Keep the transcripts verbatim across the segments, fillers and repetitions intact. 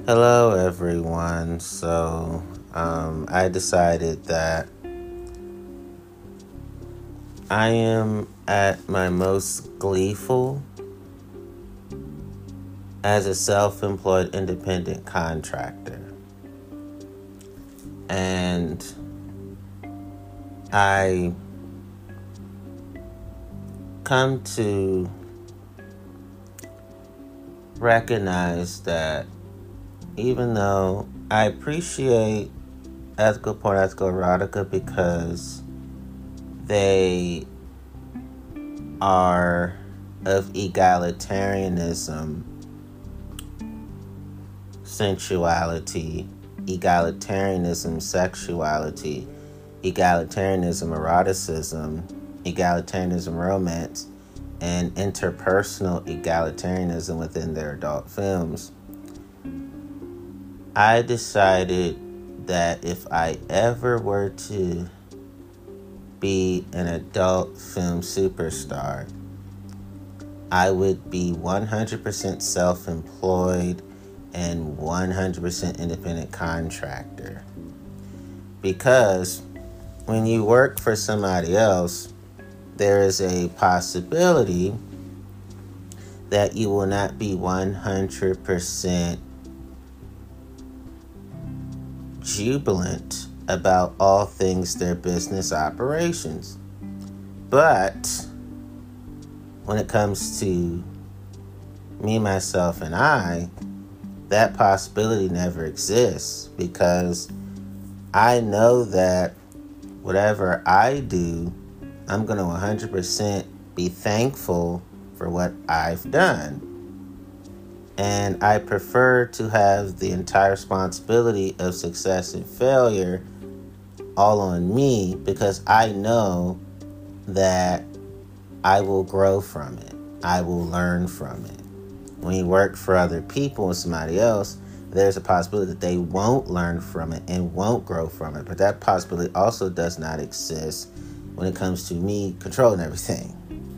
Hello, everyone. So, um, I decided that I am at my most gleeful as a self employed independent contractor. And I come to recognize that even though I appreciate ethical porn, ethical erotica because they are of egalitarianism, sensuality, egalitarianism, sexuality, egalitarianism, eroticism, egalitarianism, romance, and interpersonal egalitarianism within their adult films. I decided that if I ever were to be an adult film superstar, I would be one hundred percent self-employed and one hundred percent independent contractor. Because when you work for somebody else, there is a possibility that you will not be one hundred percent jubilant about all things their business operations. But when it comes to me, myself, and I, that possibility never exists because I know that whatever I do, I'm going to one hundred percent be thankful for what I've done. And I prefer to have the entire responsibility of success and failure all on me because I know that I will grow from it. I will learn from it. When you work for other people and somebody else, there's a possibility that they won't learn from it and won't grow from it. But that possibility also does not exist when it comes to me controlling everything.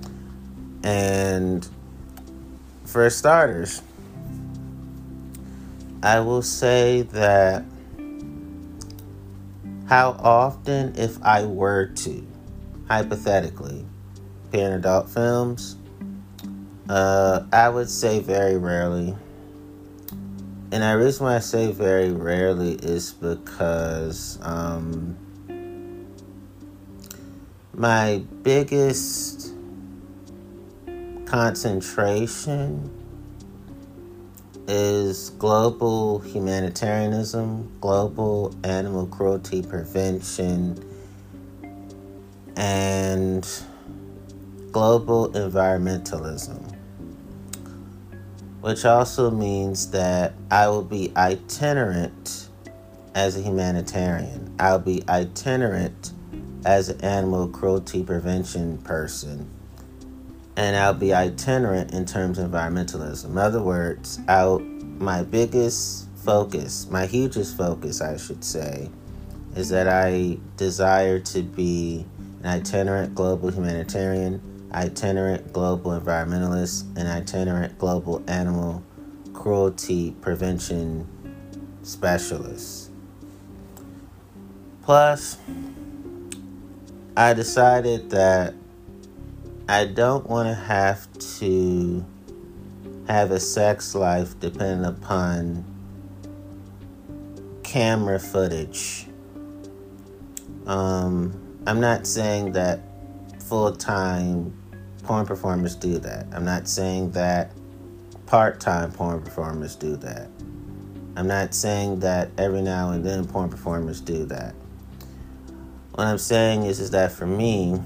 And for starters, I will say that how often, if I were to, hypothetically, appear in adult films, uh, I would say very rarely. And the reason why I say very rarely is because um, my biggest concentration is global humanitarianism, global animal cruelty prevention, and global environmentalism. Which also means that I will be itinerant as a humanitarian. I'll be itinerant as an animal cruelty prevention person. And I'll be itinerant in terms of environmentalism. In other words, I'll, my biggest focus, my hugest focus, I should say, is that I desire to be an itinerant global humanitarian, itinerant global environmentalist, and itinerant global animal cruelty prevention specialist. Plus, I decided that I don't want to have to have a sex life dependent upon camera footage. Um, I'm not saying that full-time porn performers do that. I'm not saying that part-time porn performers do that. I'm not saying that every now and then porn performers do that. What I'm saying is, is that for me,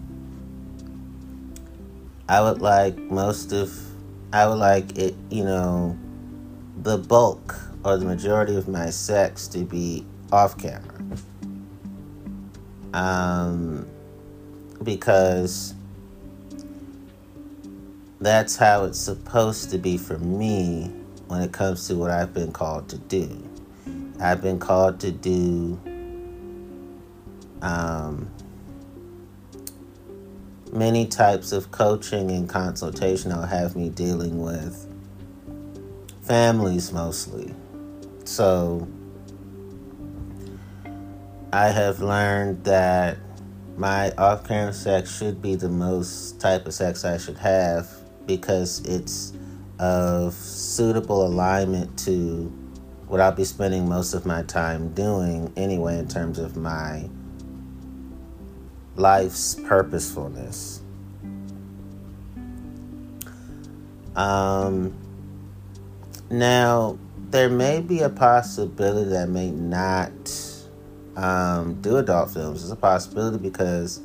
I would like most of, I would like it, you know, the bulk or the majority of my sex to be off camera. Um, because that's how it's supposed to be for me when it comes to what I've been called to do. I've been called to do um, many types of coaching and consultation that will have me dealing with families mostly, So I have learned that my off-camera sex should be the most type of sex I should have, because it's of suitable alignment to what I'll be spending most of my time doing anyway, in terms of my life's purposefulness. Um, now, there may be a possibility that I may not um, do adult films. It's a possibility because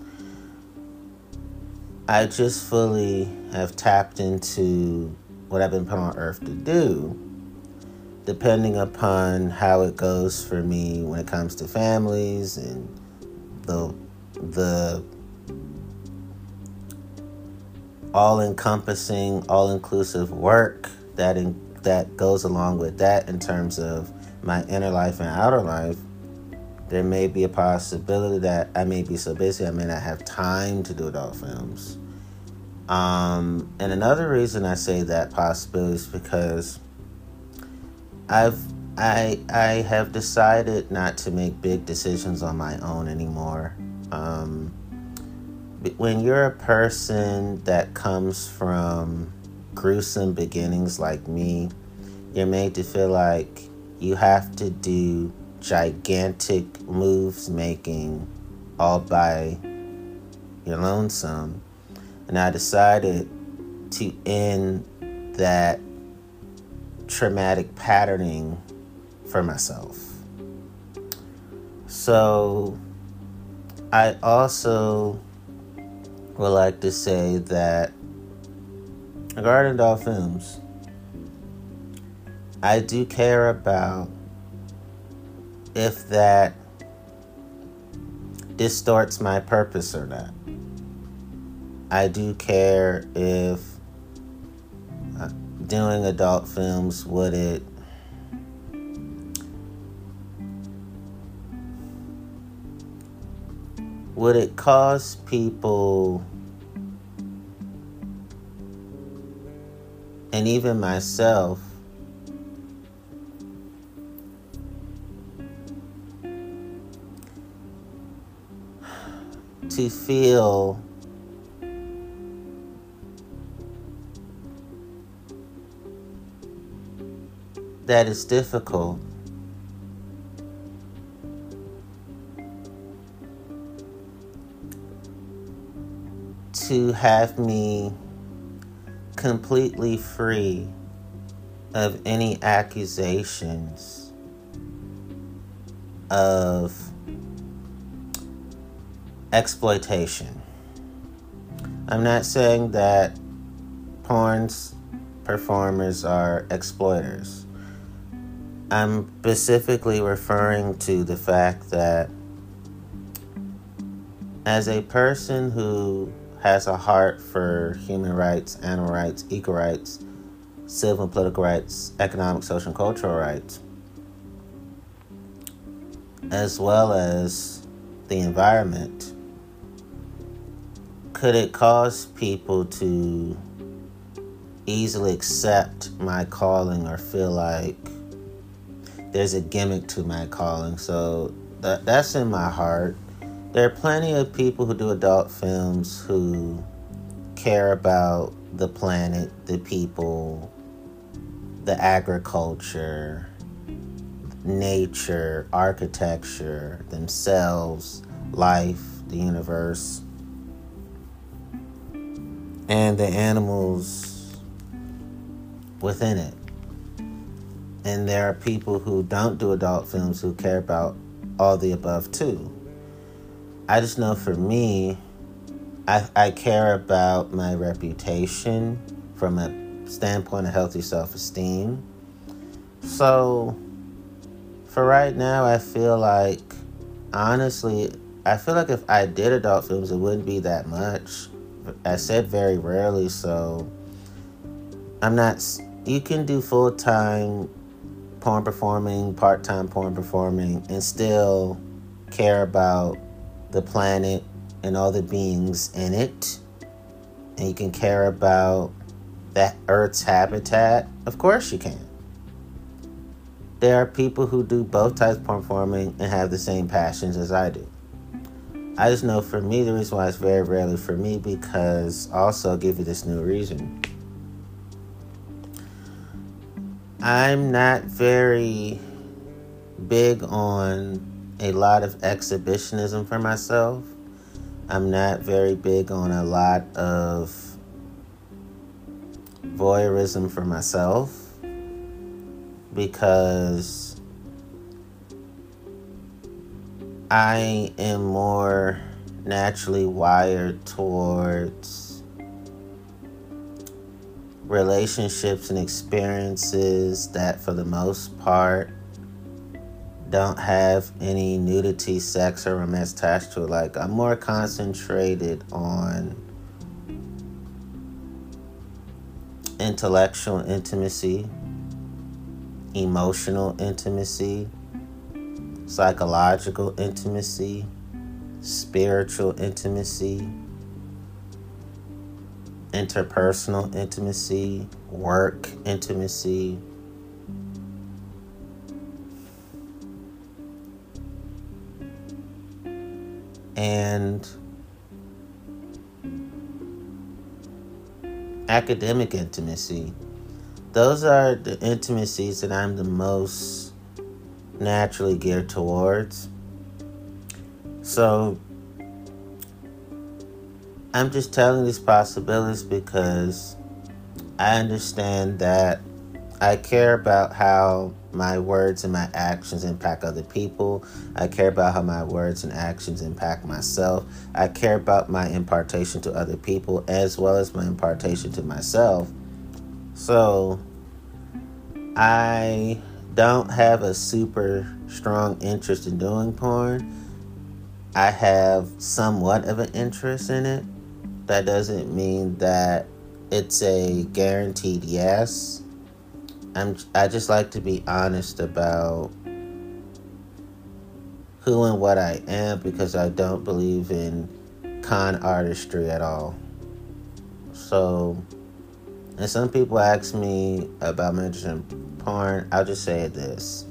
I just fully have tapped into what I've been put on earth to do, depending upon how it goes for me when it comes to families and the the all-encompassing, all-inclusive work that in, that goes along with that in terms of my inner life and outer life. There may be a possibility that I may be so busy I may not have time to do adult films. Um, and another reason I say that possibility is because I've I I have decided not to make big decisions on my own anymore. Um, when you're a person that comes from gruesome beginnings like me, you're made to feel like you have to do gigantic moves making all by your lonesome. And I decided to end that traumatic patterning for myself. So I also would like to say that regarding adult films, I do care about if that distorts my purpose or not. I do care if uh, doing adult films, would it would it cause people, and even myself, to feel that it's difficult to have me completely free of any accusations of exploitation. I'm not saying that porn's performers are exploiters. I'm specifically referring to the fact that as a person who has a heart for human rights, animal rights, eco rights, civil and political rights, economic, social, and cultural rights, as well as the environment, could it cause people to easily accept my calling or feel like there's a gimmick to my calling? So that that's in my heart. There are plenty of people who do adult films who care about the planet, the people, the agriculture, nature, architecture, themselves, life, the universe, and the animals within it. And there are people who don't do adult films who care about all the above too. I just know for me, I, I care about my reputation from a standpoint of healthy self-esteem. So for right now, I feel like, honestly, I feel like if I did adult films, it wouldn't be that much. I said very rarely, so I'm not, you can do full-time porn performing, part-time porn performing, and still care about the planet and all the beings in it. And you can care about that Earth's habitat. Of course you can. there are people who do both types of performing and have the same passions as I do. I just know for me, the reason why it's very rarely for me, because also I'll give you this new reason. I'm not very big on a lot of exhibitionism for myself. I'm not very big on a lot of voyeurism for myself, because I am more naturally wired towards relationships and experiences that, for the most part, don't have any nudity, sex, or romance attached to it. Like, I'm more concentrated on intellectual intimacy, emotional intimacy, psychological intimacy, spiritual intimacy, interpersonal intimacy, work intimacy, and academic intimacy. Those are the intimacies that I'm the most naturally geared towards. So I'm just telling these possibilities because I understand that I care about how my words and my actions impact other people. I care about how my words and actions impact myself. I care about my impartation to other people as well as my impartation to myself. So I don't have a super strong interest in doing porn. I have somewhat of an interest in it. That doesn't mean that it's a guaranteed yes. I'm, I just like to be honest about who and what I am, because I don't believe in con artistry at all. So, and some people ask me about my interest in porn, I'll just say this.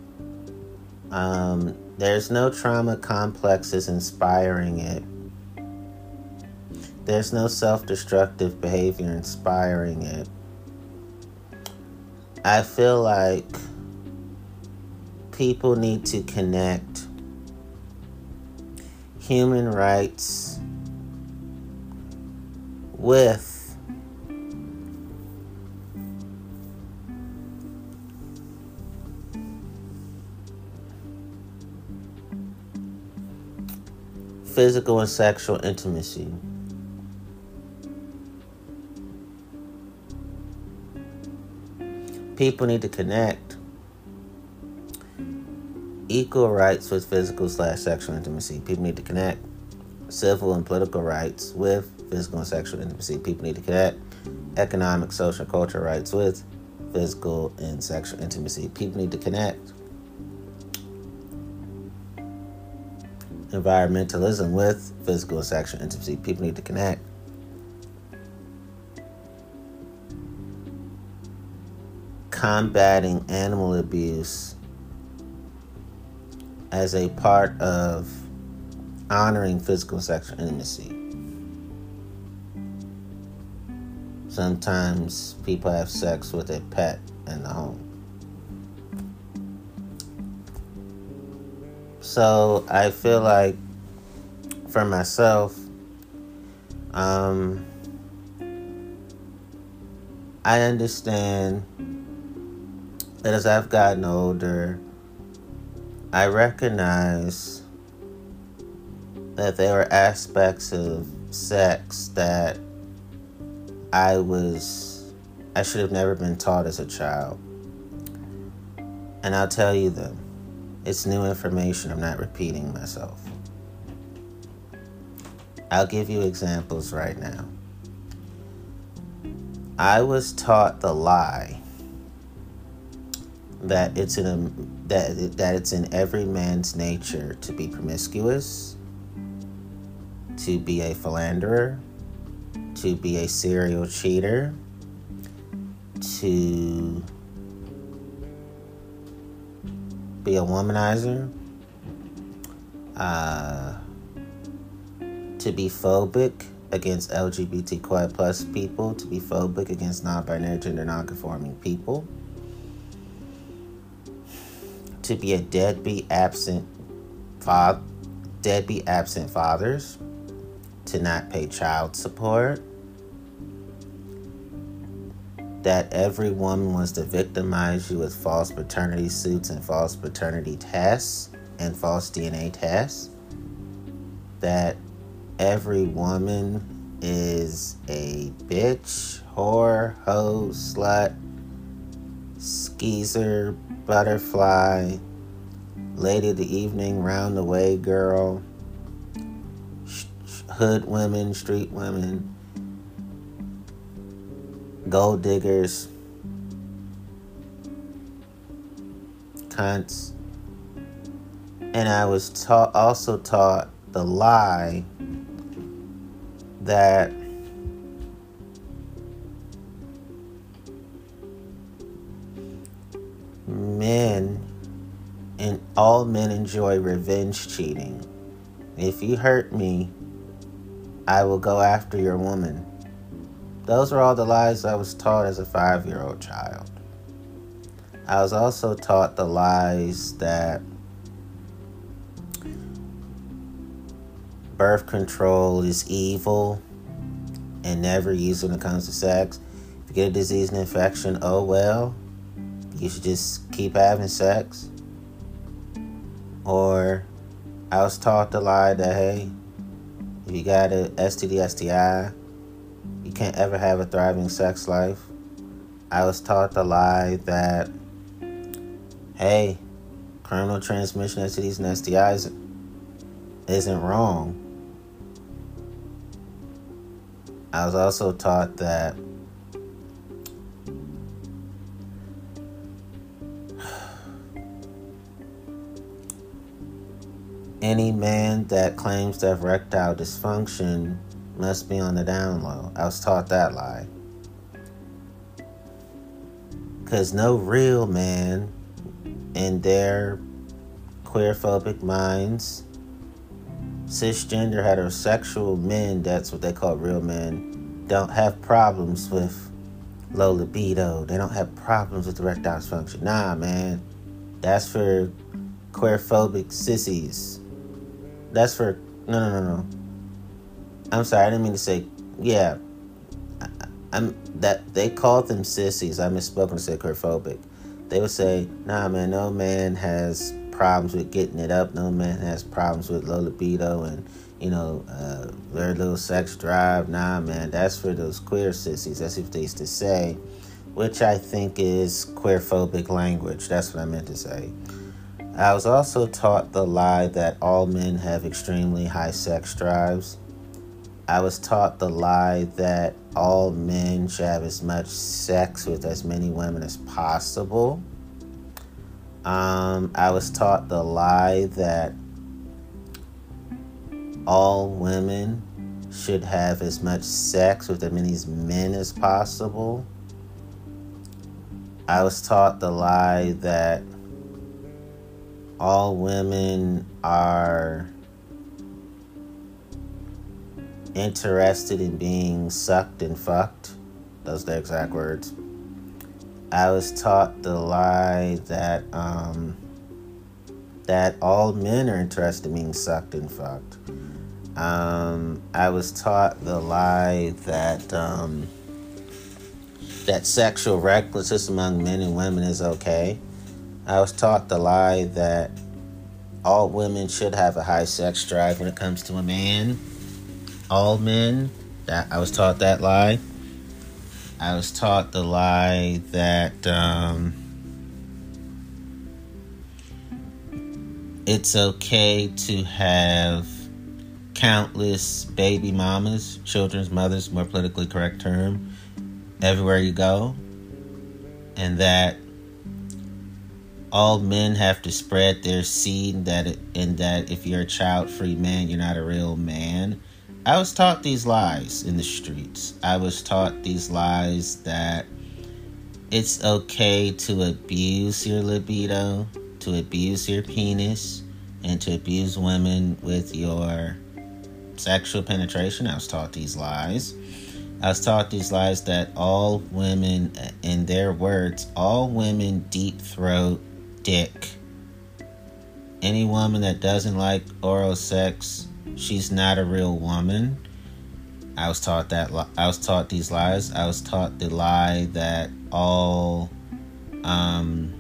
Um, there's no trauma complexes inspiring it. There's no self-destructive behavior inspiring it. I feel like people need to connect human rights with physical and sexual intimacy. People need to connect equal rights with physical slash sexual intimacy. People need to connect civil and political rights with physical and sexual intimacy. People need to connect economic, social, and cultural rights with physical and sexual intimacy. People need to connect environmentalism with physical and sexual intimacy. People need to connect combating animal abuse as a part of honoring physical and sexual intimacy. Sometimes people have sex with a pet in the home. So I feel like for myself, um, I understand that as I've gotten older, I recognize that there were aspects of sex that I was, I should have never been taught as a child. And I'll tell you them. It's new information. I'm not repeating myself. I'll give you examples right now. I was taught the lie that it's in a, that that it's in every man's nature to be promiscuous, to be a philanderer, to be a serial cheater, to be a womanizer, uh, to be phobic against L G B T Q I plus people, to be phobic against non-binary, gender non-conforming people, to be a deadbeat absent father, deadbeat absent fathers, to not pay child support, that every woman wants to victimize you with false paternity suits and false paternity tests and false D N A tests, that every woman is a bitch, whore, hoe, slut, skeezer, butterfly, lady of the evening, round the way girl, sh- hood women, street women, gold diggers, cunts. And I was taught, also taught the lie that men and all men enjoy revenge cheating. If you hurt me, I will go after your woman. Those were all the lies I was taught as a five-year-old child. I was also taught the lies that birth control is evil and never used when it comes to sex. If you get a disease and infection, oh well, you should just keep having sex. Or I was taught the lie that, hey, if you got a S T D, S T I, you can't ever have a thriving sex life. I was taught the lie that, hey, criminal transmission S T Ds and S T Is isn't wrong. I was also taught that any man that claims to have erectile dysfunction must be on the down low. I was taught that lie. Because no real man in their queerphobic minds, cisgender heterosexual men, that's what they call real men, don't have problems with low libido. They don't have problems with erectile dysfunction. Nah, man. That's for queerphobic sissies. That's for... No, no, no, no. I'm sorry, I didn't mean to say... Yeah. I, I'm that they called them sissies. I misspoke and said queerphobic. They would say, nah, man, no man has problems with getting it up. No man has problems with low libido and, you know, uh, very little sex drive. Nah, man, that's for those queer sissies. That's what they used to say, which I think is queerphobic language. That's what I meant to say. I was also taught the lie that all men have extremely high sex drives. I was taught the lie that all men should have as much sex with as many women as possible. Um, I was taught the lie that all women should have as much sex with as many men as possible. I was taught the lie that all women are interested in being sucked and fucked. Those are the exact words. I was taught the lie that um, that all men are interested in being sucked and fucked. Um, I was taught the lie that um, that sexual recklessness among men and women is okay. I was taught the lie that all women should have a high sex drive when it comes to a man. All men. That I was taught that lie. I was taught the lie that um, it's okay to have countless baby mamas, children's mothers, more politically correct term, everywhere you go. And that all men have to spread their seed, and that, it, and that if you're a child-free man, you're not a real man. I was taught these lies in the streets. I was taught these lies that it's okay to abuse your libido, to abuse your penis and to abuse women with your sexual penetration. I was taught these lies. I was taught these lies that all women, in their words, all women deep throat dick. Any woman that doesn't like oral sex, she's not a real woman. I was taught that. I was taught these lies. I was taught the lie that all, um,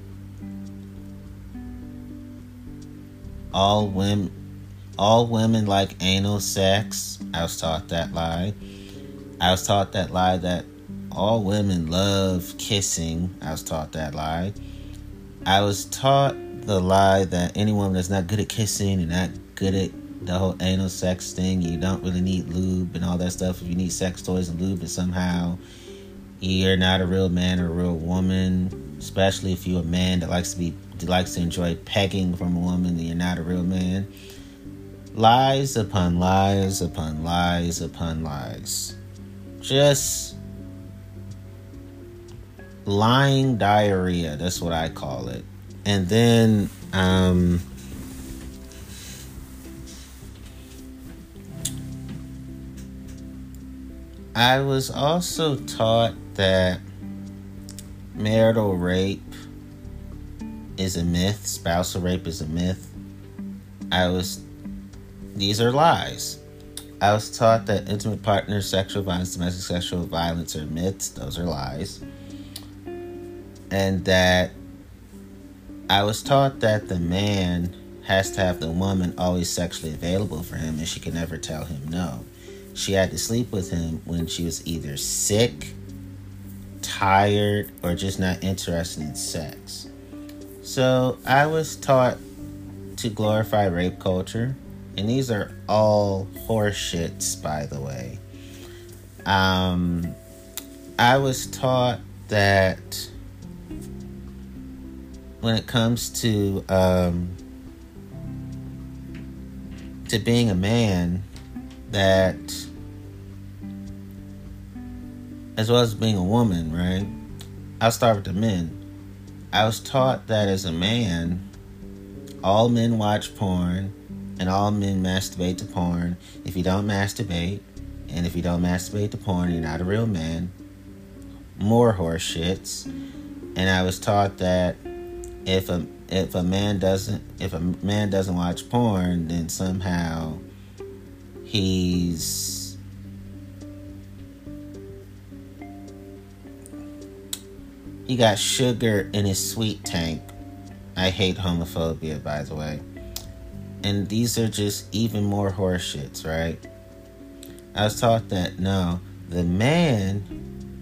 all women, all women like anal sex. I was taught that lie. I was taught that lie that all women love kissing. I was taught that lie. I was taught the lie that any woman that's not good at kissing and not good at the whole anal sex thing, you don't really need lube and all that stuff. If you need sex toys and lube, and somehow you're not a real man or a real woman, especially if you're a man that likes to be that likes to enjoy pegging from a woman, then you're not a real man. Lies upon lies upon lies upon lies. Just lying diarrhea. That's what I call it. And then, um, I was also taught that marital rape is a myth. Spousal rape is a myth. I was, these are lies. I was taught that intimate partner sexual violence, domestic sexual violence are myths. Those are lies. And that I was taught that the man has to have the woman always sexually available for him, and she can never tell him no. She had to sleep with him when she was either sick, tired, or just not interested in sex. So I was taught to glorify rape culture, and these are all horseshits, by the way. Um, I was taught that when it comes to um, to being a man, that as well as being a woman, right? I'll start with the men. I was taught that as a man, all men watch porn and all men masturbate to porn. If you don't masturbate, and if you don't masturbate to porn, you're not a real man. More horse shits. And I was taught that if a if a man doesn't if a man doesn't watch porn, then somehow he's he got sugar in his sweet tank. I hate homophobia, by the way. And these are just even more horseshits, right? I was taught that no, the man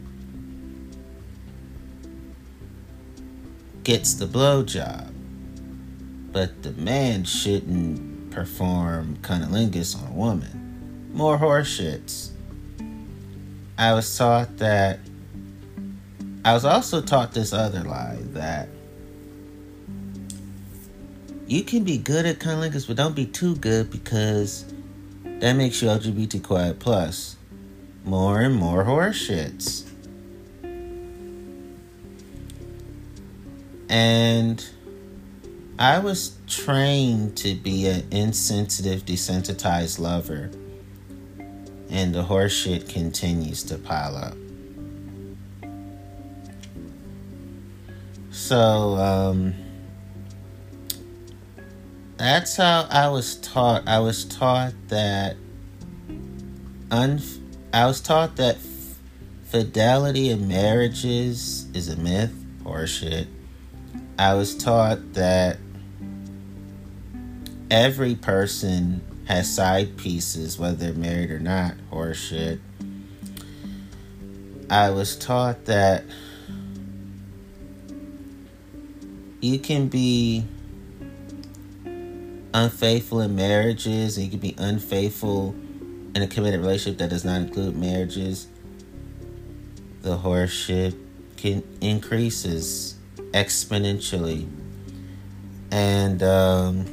gets the blowjob, but the man shouldn't perform cunnilingus on a woman. More horseshits. I was taught that. I was also taught this other lie that you can be good at cunnilingus, but don't be too good because that makes you L G B T Q plus. More and more horseshits. And I was trained to be an insensitive, desensitized lover. And the horseshit continues to pile up. So, um, that's how I was taught. I was taught that, un- I was taught that f- fidelity in marriages is a myth. Horseshit. I was taught that every person has side pieces, whether they're married or not. Horseshit. I was taught that you can be unfaithful in marriages, and you can be unfaithful in a committed relationship that does not include marriages. The horseshit can increases exponentially. And um,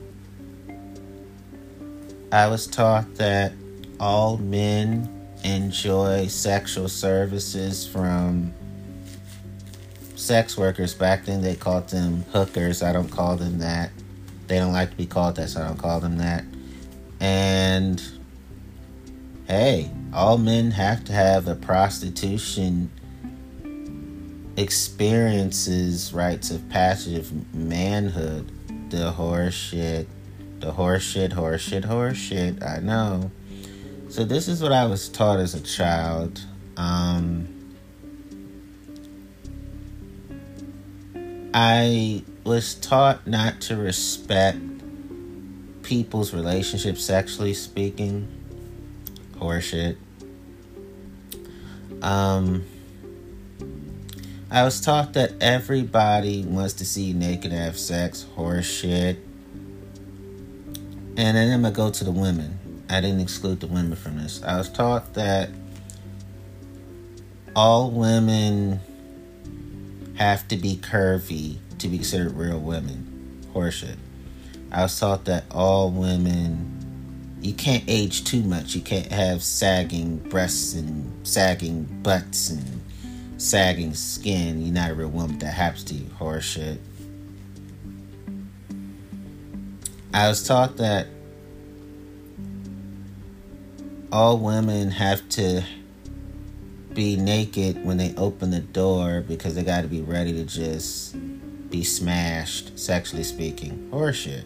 I was taught that all men enjoy sexual services from sex workers. Back then they called them hookers. I don't call them that. They don't like to be called that, so I don't call them that. And hey, all men have to have a prostitution experiences, rites of passage of manhood. The horse shit. The horse shit, horse shit, horse shit. I know. So this is what I was taught as a child. Um, I was taught not to respect people's relationships, sexually speaking. Horseshit. Um, I was taught that everybody wants to see you naked and have sex. Horseshit. And then I'm going to go to the women. I didn't exclude the women from this. I was taught that all women have to be curvy to be considered real women. Horseshit. I was taught that all women, you can't age too much. You can't have sagging breasts and sagging butts and sagging skin. You're not a real woman. That happens to you. Horseshit. I was taught that all women have to be naked when they open the door because they got to be ready to just be smashed, sexually speaking. Horseshit.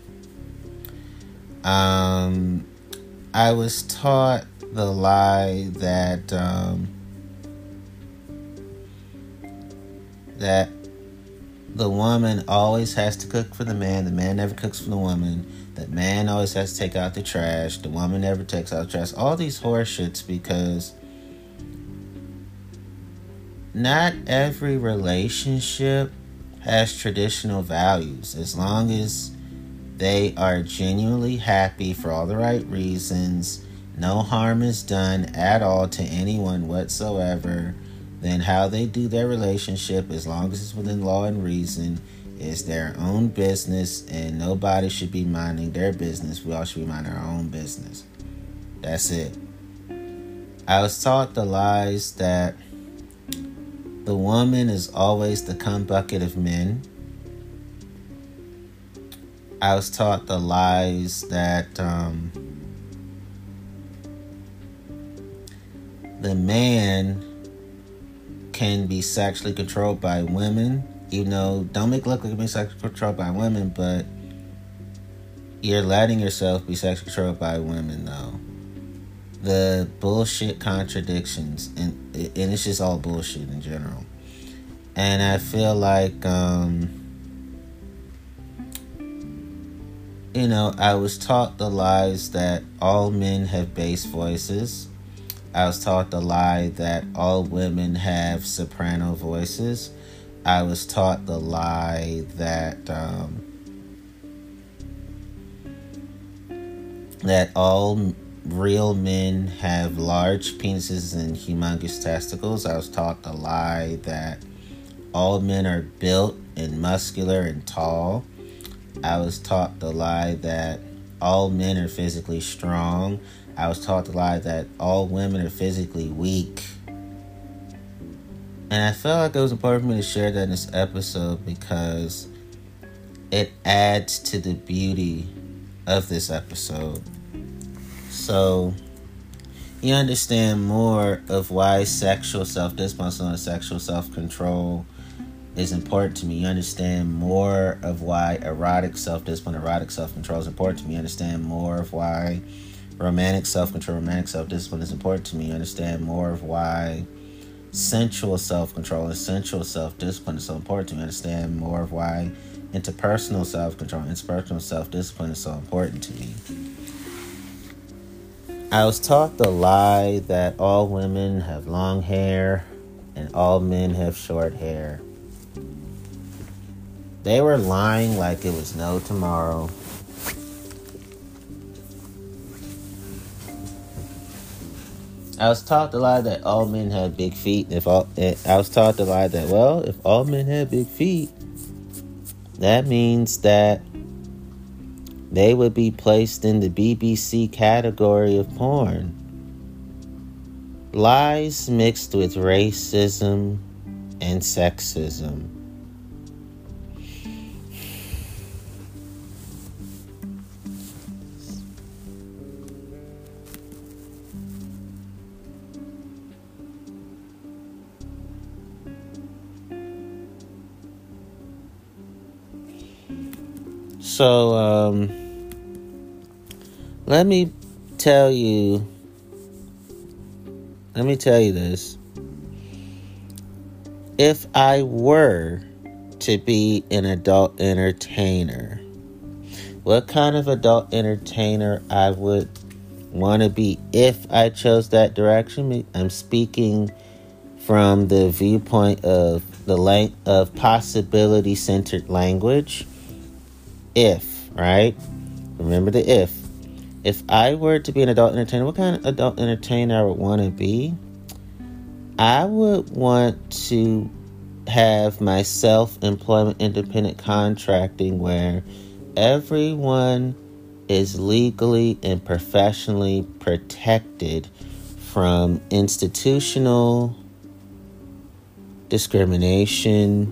Um, I was taught the lie that um, that the woman always has to cook for the man. The man never cooks for the woman. The man always has to take out the trash. The woman never takes out the trash. All these horseshits because not every relationship has traditional values. As long as they are genuinely happy for all the right reasons, no harm is done at all to anyone whatsoever, then how they do their relationship, as long as it's within law and reason, is their own business, and nobody should be minding their business. We all should be minding our own business. That's it. I was taught the lies that the woman is always the cum bucket of men. I was taught the lies that um, the man can be sexually controlled by women. You know, don't make it look like you're being sexually controlled by women, but you're letting yourself be sexually controlled by women, though. The bullshit contradictions, and, and it's just all bullshit in general. And I feel like, um, you know, I was taught the lies that all men have bass voices. I was taught the lie that all women have soprano voices. I was taught the lie that um, that all real men have large penises and humongous testicles. I was taught the lie that all men are built and muscular and tall. I was taught the lie that all men are physically strong. I was taught the lie that all women are physically weak. And I felt like it was important for me to share that in this episode because it adds to the beauty of this episode. So you understand more of why sexual self-discipline and sexual self-control is important to me. You understand more of why erotic self-discipline, erotic self-control is important to me. You understand more of why romantic self-control, romantic self-discipline is important to me. You understand more of why sensual self-control and sensual self-discipline is so important to me. You understand more of why interpersonal self-control and interpersonal self-discipline is so important to me. I was taught the lie that all women have long hair and all men have short hair. They were lying like it was no tomorrow. I was taught the lie that all men have big feet. If all, I was taught the lie that, well, if all men have big feet, that means that they would be placed in the B B C category of porn. Lies mixed with racism and sexism. So, um, let me tell you, let me tell you this. If I were to be an adult entertainer, what kind of adult entertainer I would want to be if I chose that direction? I'm speaking from the viewpoint of the lang- of possibility-centered language. If, right? Remember the if. If I were to be an adult entertainer, what kind of adult entertainer I would want to be? I would want to have my self-employment independent contracting where everyone is legally and professionally protected from institutional discrimination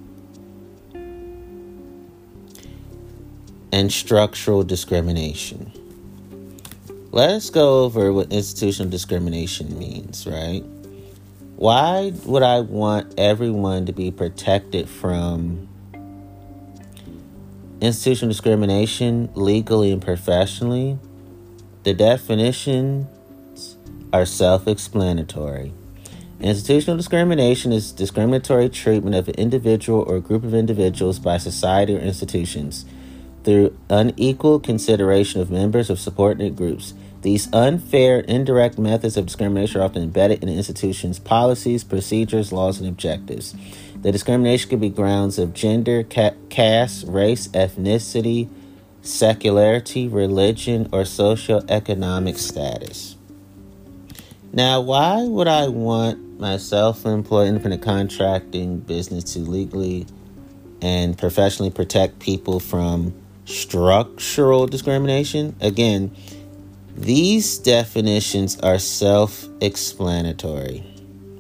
and structural discrimination. Let's go over what institutional discrimination means, right? Why would I want everyone to be protected from institutional discrimination legally and professionally? The definitions are self-explanatory. Institutional discrimination is discriminatory treatment of an individual or group of individuals by society or institutions through unequal consideration of members of subordinate groups. These unfair, indirect methods of discrimination are often embedded in institutions' policies, procedures, laws, and objectives. The discrimination can be grounds of gender, ca- caste, race, ethnicity, secularity, religion, or socioeconomic status. Now, why would I want my self-employed independent contracting business to legally and professionally protect people from structural discrimination? Again, these definitions are self-explanatory.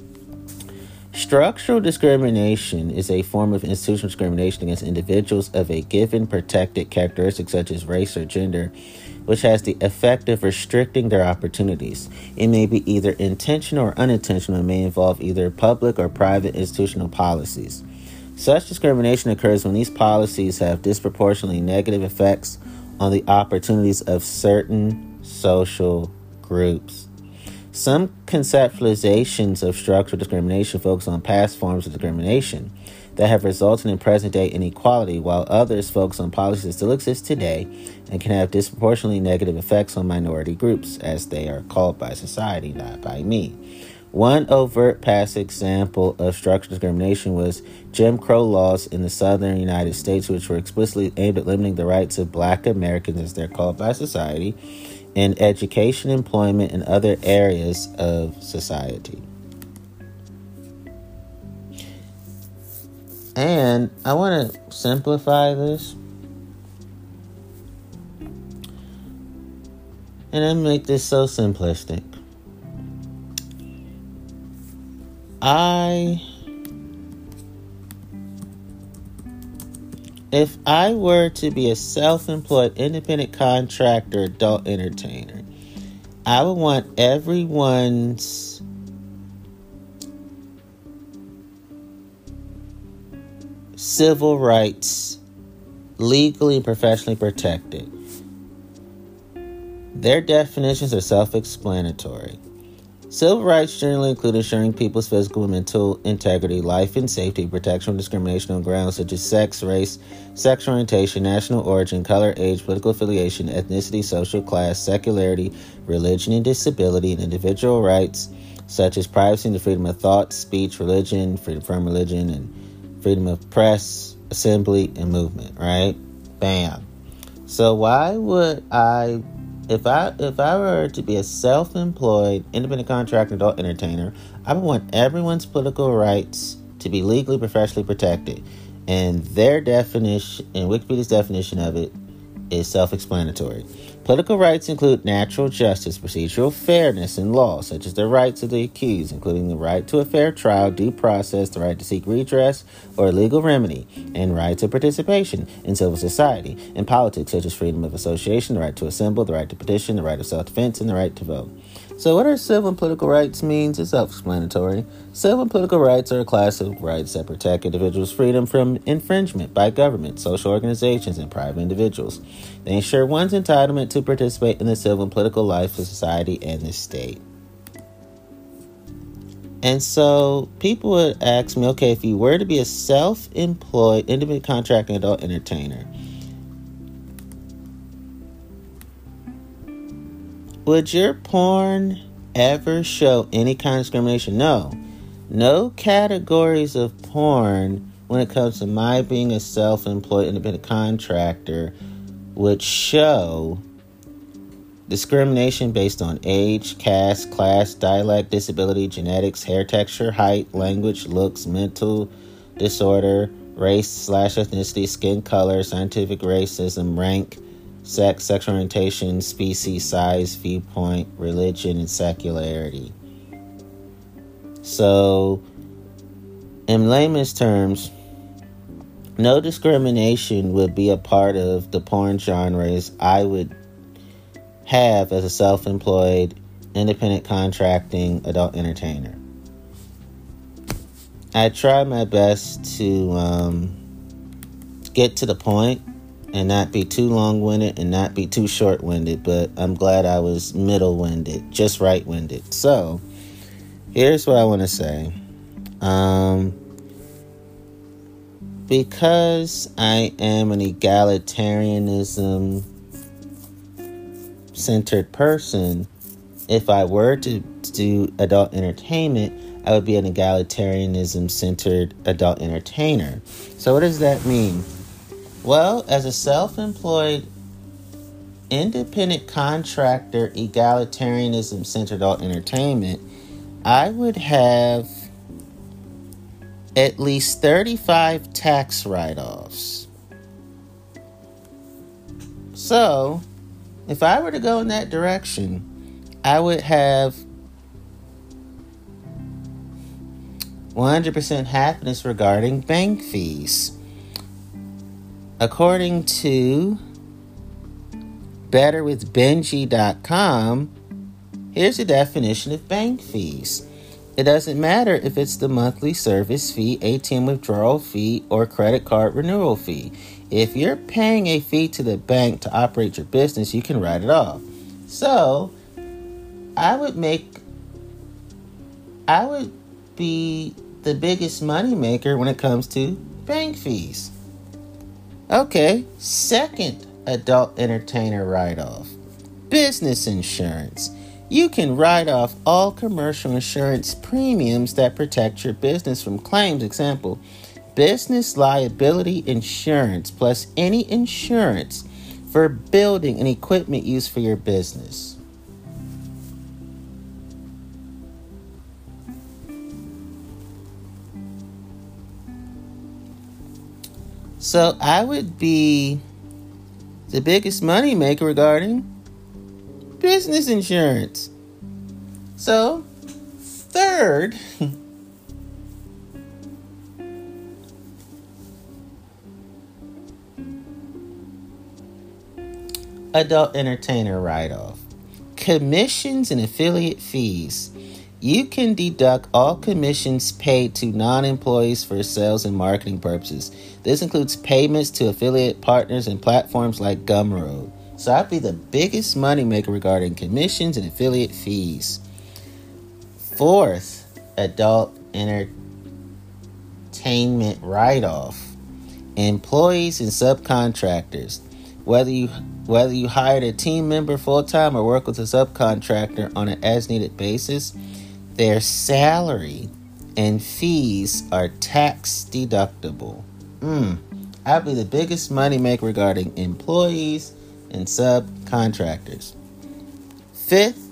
Structural discrimination is a form of institutional discrimination against individuals of a given protected characteristic such as race or gender, which has the effect of restricting their opportunities. It may be either intentional or unintentional and may involve either public or private institutional policies. Such discrimination occurs when these policies have disproportionately negative effects on the opportunities of certain social groups. Some conceptualizations of structural discrimination focus on past forms of discrimination that have resulted in present-day inequality, while others focus on policies that still exist today and can have disproportionately negative effects on minority groups, as they are called by society, not by me. One overt past example of structural discrimination was Jim Crow laws in the southern United States, which were explicitly aimed at limiting the rights of Black Americans, as they're called by society, in education, employment, and other areas of society. And I want to simplify this. And I make this so simplistic. I, if I were to be a self-employed independent contractor adult entertainer, I would want everyone's civil rights legally and professionally protected. Their definitions are self-explanatory. Civil rights generally include ensuring people's physical and mental integrity, life and safety, protection from discrimination on grounds such as sex, race, sexual orientation, national origin, color, age, political affiliation, ethnicity, social class, secularity, religion and disability, and individual rights such as privacy and the freedom of thought, speech, religion, freedom from religion, and freedom of press, assembly, and movement, right? Bam. So why would I... If I if I were to be a self-employed, independent contractor, adult entertainer, I would want everyone's political rights to be legally, professionally protected. And their definition, and Wikipedia's definition of it, is self-explanatory. Political rights include natural justice, procedural fairness, and law, such as the rights of the accused, including the right to a fair trial, due process, the right to seek redress or legal remedy, and rights of participation in civil society and politics, such as freedom of association, the right to assemble, the right to petition, the right of self-defense, and the right to vote. So what are civil and political rights means? It's self-explanatory. Civil and political rights are a class of rights that protect individuals' freedom from infringement by government, social organizations, and private individuals. They ensure one's entitlement to participate in the civil and political life of society and the state. And so people would ask me, okay, if you were to be a self-employed, independent contracting adult entertainer, would your porn ever show any kind of discrimination? No. No categories of porn, when it comes to my being a self-employed independent contractor, would show discrimination based on age, caste, class, dialect, disability, genetics, hair texture, height, language, looks, mental disorder, race slash ethnicity, skin color, scientific racism, rank, sex, sexual orientation, species, size, viewpoint, religion, and secularity. So, in layman's terms, no discrimination would be a part of the porn genres I would have as a self-employed, independent contracting adult entertainer. I try my best to um, get to the point and not be too long-winded and not be too short-winded, but I'm glad I was middle-winded, just right-winded. So, here's what I want to say. Um, because I am an egalitarianism centered person, if I were to do adult entertainment, I would be an egalitarianism centered adult entertainer. So what does that mean? Well, as a self-employed independent contractor, egalitarianism centered adult entertainment, I would have at least thirty-five tax write-offs. So, if I were to go in that direction, I would have one hundred percent happiness regarding bank fees. According to better with benji dot com, here's the definition of bank fees. It doesn't matter if it's the monthly service fee, A T M withdrawal fee, or credit card renewal fee. If you're paying a fee to the bank to operate your business, you can write it off. So, I would make, I would be the biggest money maker when it comes to bank fees. Okay, second adult entertainer write-off. Business insurance. You can write off all commercial insurance premiums that protect your business from claims. Example, business liability insurance plus any insurance for building and equipment used for your business. So I would be the biggest money maker regarding business insurance. So, third, adult entertainer write-off. Commissions and affiliate fees. You can deduct all commissions paid to non-employees for sales and marketing purposes. This includes payments to affiliate partners and platforms like Gumroad. So I'd be the biggest moneymaker regarding commissions and affiliate fees. Fourth, adult entertainment write-off. Employees and subcontractors. Whether you whether you hired a team member full-time or work with a subcontractor on an as-needed basis, their salary and fees are tax deductible. Mm. I'd be the biggest moneymaker regarding employees and subcontractors. Fifth,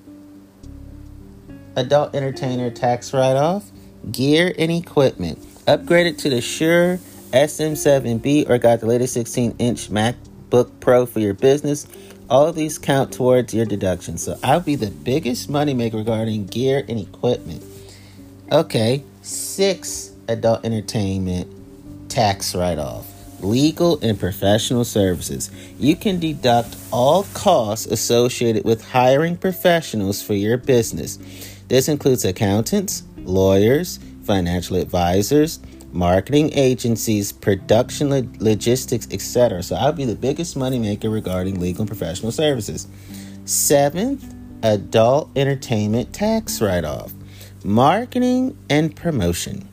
adult entertainer tax write-off. Gear and equipment. Upgraded to the Shure S M seven B or got the latest sixteen inch MacBook Pro for your business. All of these count towards your deduction. So I'll be the biggest moneymaker regarding gear and equipment. Okay, six, adult entertainment tax write-off. Legal and professional services. You can deduct all costs associated with hiring professionals for your business. This includes accountants, lawyers, financial advisors, marketing agencies, production lo- logistics, et cetera. So I'll be the biggest moneymaker regarding legal and professional services. Seventh, adult entertainment tax write-off. Marketing and promotion.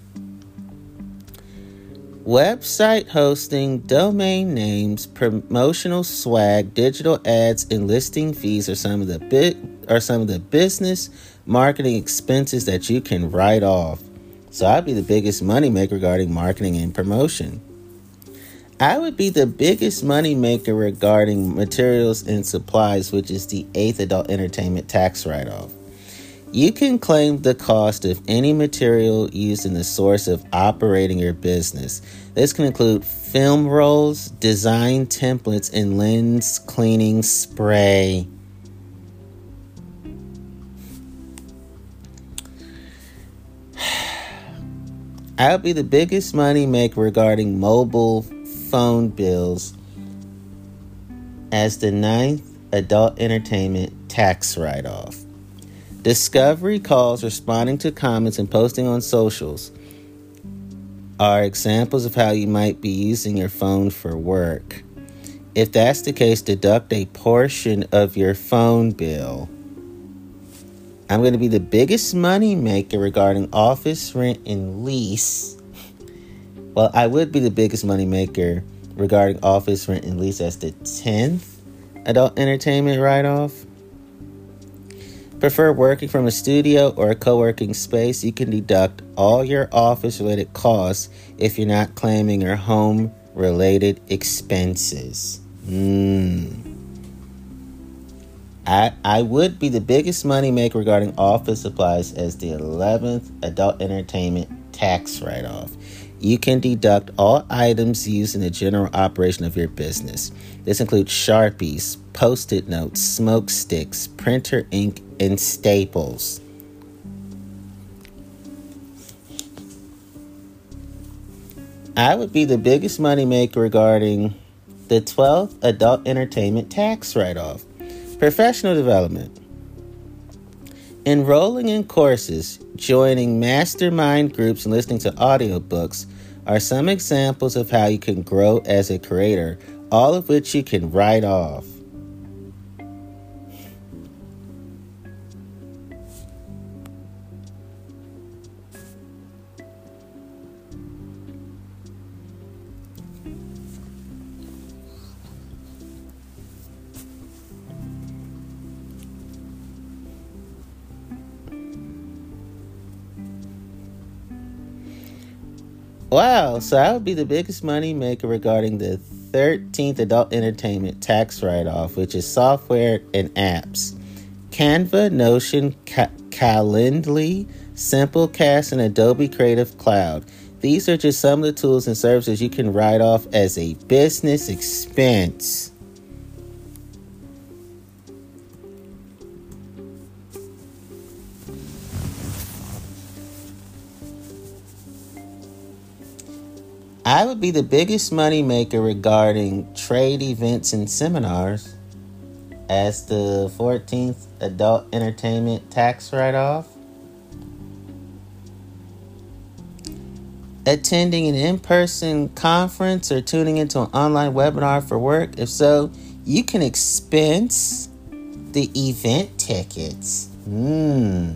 Website hosting, domain names, promotional swag, digital ads, and listing fees are some of the big are some of the business marketing expenses that you can write off. So I'd be the biggest moneymaker regarding marketing and promotion. I would be the biggest moneymaker regarding materials and supplies, which is the eighth adult entertainment tax write-off. You can claim the cost of any material used in the source of operating your business. This can include film rolls, design templates, and lens cleaning spray. I'll be the biggest money maker regarding mobile phone bills as the ninth adult entertainment tax write-off. Discovery calls, responding to comments, and posting on socials are examples of how you might be using your phone for work. If that's the case, deduct a portion of your phone bill. I'm going to be the biggest money maker regarding office rent and lease. Well, I would be the biggest money maker regarding office rent and lease as the tenth adult entertainment write-off. Prefer working from a studio or a co-working space? You can deduct all your office-related costs if you're not claiming your home-related expenses. Mm. I, I would be the biggest money maker regarding office supplies as the eleventh adult entertainment tax write-off. You can deduct all items used in the general operation of your business. This includes Sharpies, Post-it notes, smoke sticks, printer ink, and staples. I would be the biggest moneymaker regarding the twelfth adult entertainment tax write-off. Professional development. Enrolling in courses, joining mastermind groups, and listening to audiobooks are some examples of how you can grow as a creator, all of which you can write off. Wow, so I would be the biggest money maker regarding the thirteenth adult entertainment tax write-off, which is software and apps. Canva, Notion, Ca- Calendly, Simplecast, and Adobe Creative Cloud. These are just some of the tools and services you can write off as a business expense. I would be the biggest money maker regarding trade events and seminars as the fourteenth adult entertainment tax write-off. Attending an in-person conference or tuning into an online webinar for work. If so, you can expense the event tickets. Hmm.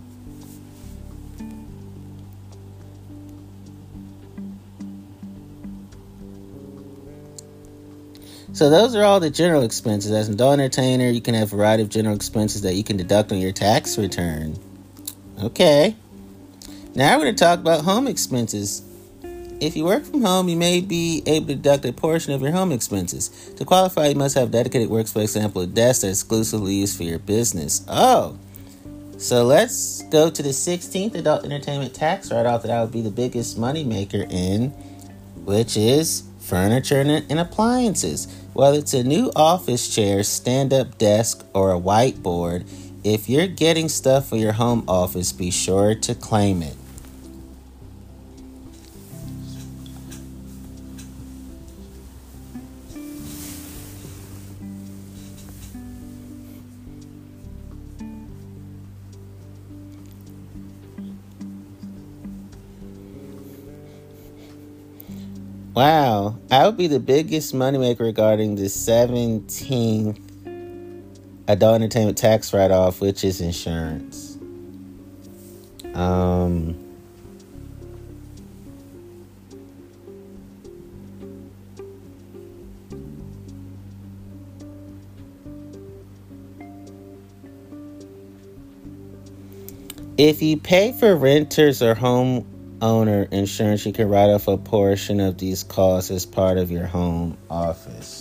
So those are all the general expenses. As an adult entertainer, you can have a variety of general expenses that you can deduct on your tax return. Okay. Now we're going to talk about home expenses. If you work from home, you may be able to deduct a portion of your home expenses. To qualify, you must have a dedicated workspace, for example, a desk that's exclusively used for your business. Oh. So let's go to the sixteenth adult entertainment tax write-off that I would be the biggest money maker in, which is furniture and, and appliances. Whether it's a new office chair, stand-up desk, or a whiteboard, if you're getting stuff for your home office, be sure to claim it. Wow, I would be the biggest moneymaker regarding the seventeenth adult entertainment tax write-off, which is insurance. Um, if you pay for renters or homeowner insurance, you can write off a portion of these costs as part of your home office.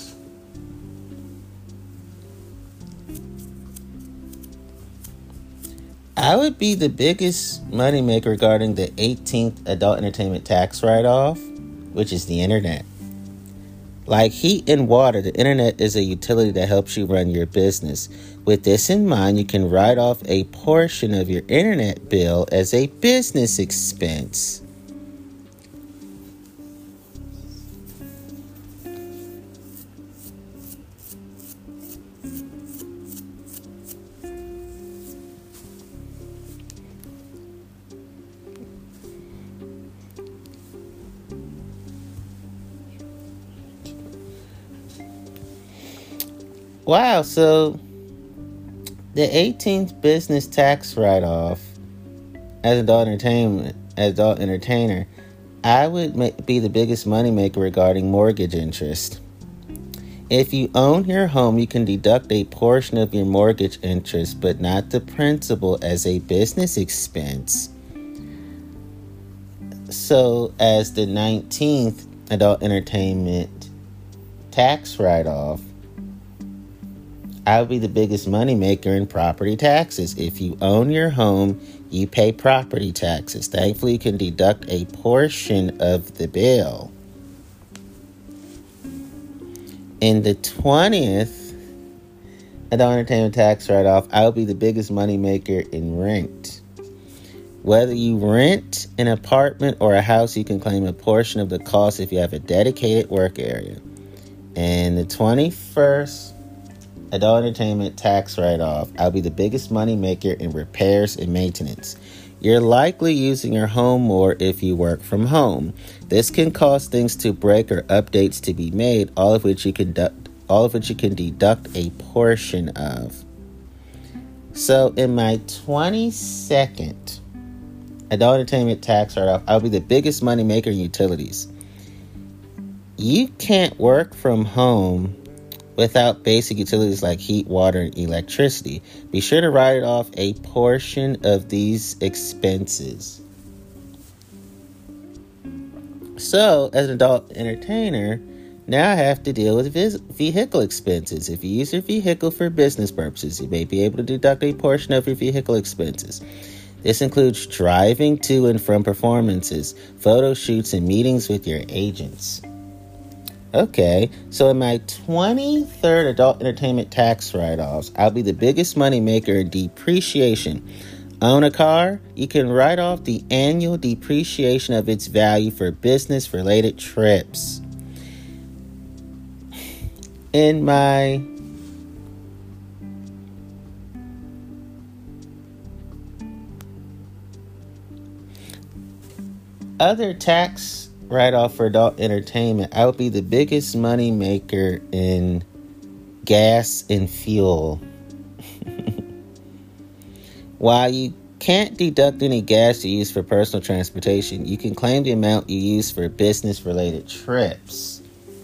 I would be the biggest moneymaker regarding the eighteenth adult entertainment tax write-off, which is the internet. Like heat and water, the internet is a utility that helps you run your business. With this in mind, you can write off a portion of your internet bill as a business expense. Wow, so the eighteenth business tax write-off as adult entertainment, as adult entertainer, I would ma- be the biggest moneymaker regarding mortgage interest. If you own your home, you can deduct a portion of your mortgage interest, but not the principal as a business expense. So, as the nineteenth adult entertainment tax write-off, I would be the biggest moneymaker in property taxes. If you own your home, you pay property taxes. Thankfully, you can deduct a portion of the bill. In the twentieth adult entertainment tax write-off, I will be the biggest moneymaker in rent. Whether you rent an apartment or a house, you can claim a portion of the cost if you have a dedicated work area. And the twenty-first adult entertainment tax write-off, I'll be the biggest money maker in repairs and maintenance. You're likely using your home more if you work from home. This can cause things to break or updates to be made, all of which you can deduct, all of which you can deduct a portion of. So in my twenty-second adult entertainment tax write-off, I'll be the biggest money maker in utilities. You can't work from home without basic utilities like heat, water, and electricity. Be sure to write off a portion of these expenses. So, as an adult entertainer, now I have to deal with vis- vehicle expenses. If you use your vehicle for business purposes, you may be able to deduct a portion of your vehicle expenses. This includes driving to and from performances, photo shoots, and meetings with your agents. Okay, so in my twenty-third adult entertainment tax write-offs, I'll be the biggest money maker in depreciation. Own a car? You can write off the annual depreciation of its value for business-related trips. In my other tax write-off for adult entertainment, I would be the biggest money maker in gas and fuel. While you can't deduct any gas you use for personal transportation, you can claim the amount you use for business-related trips.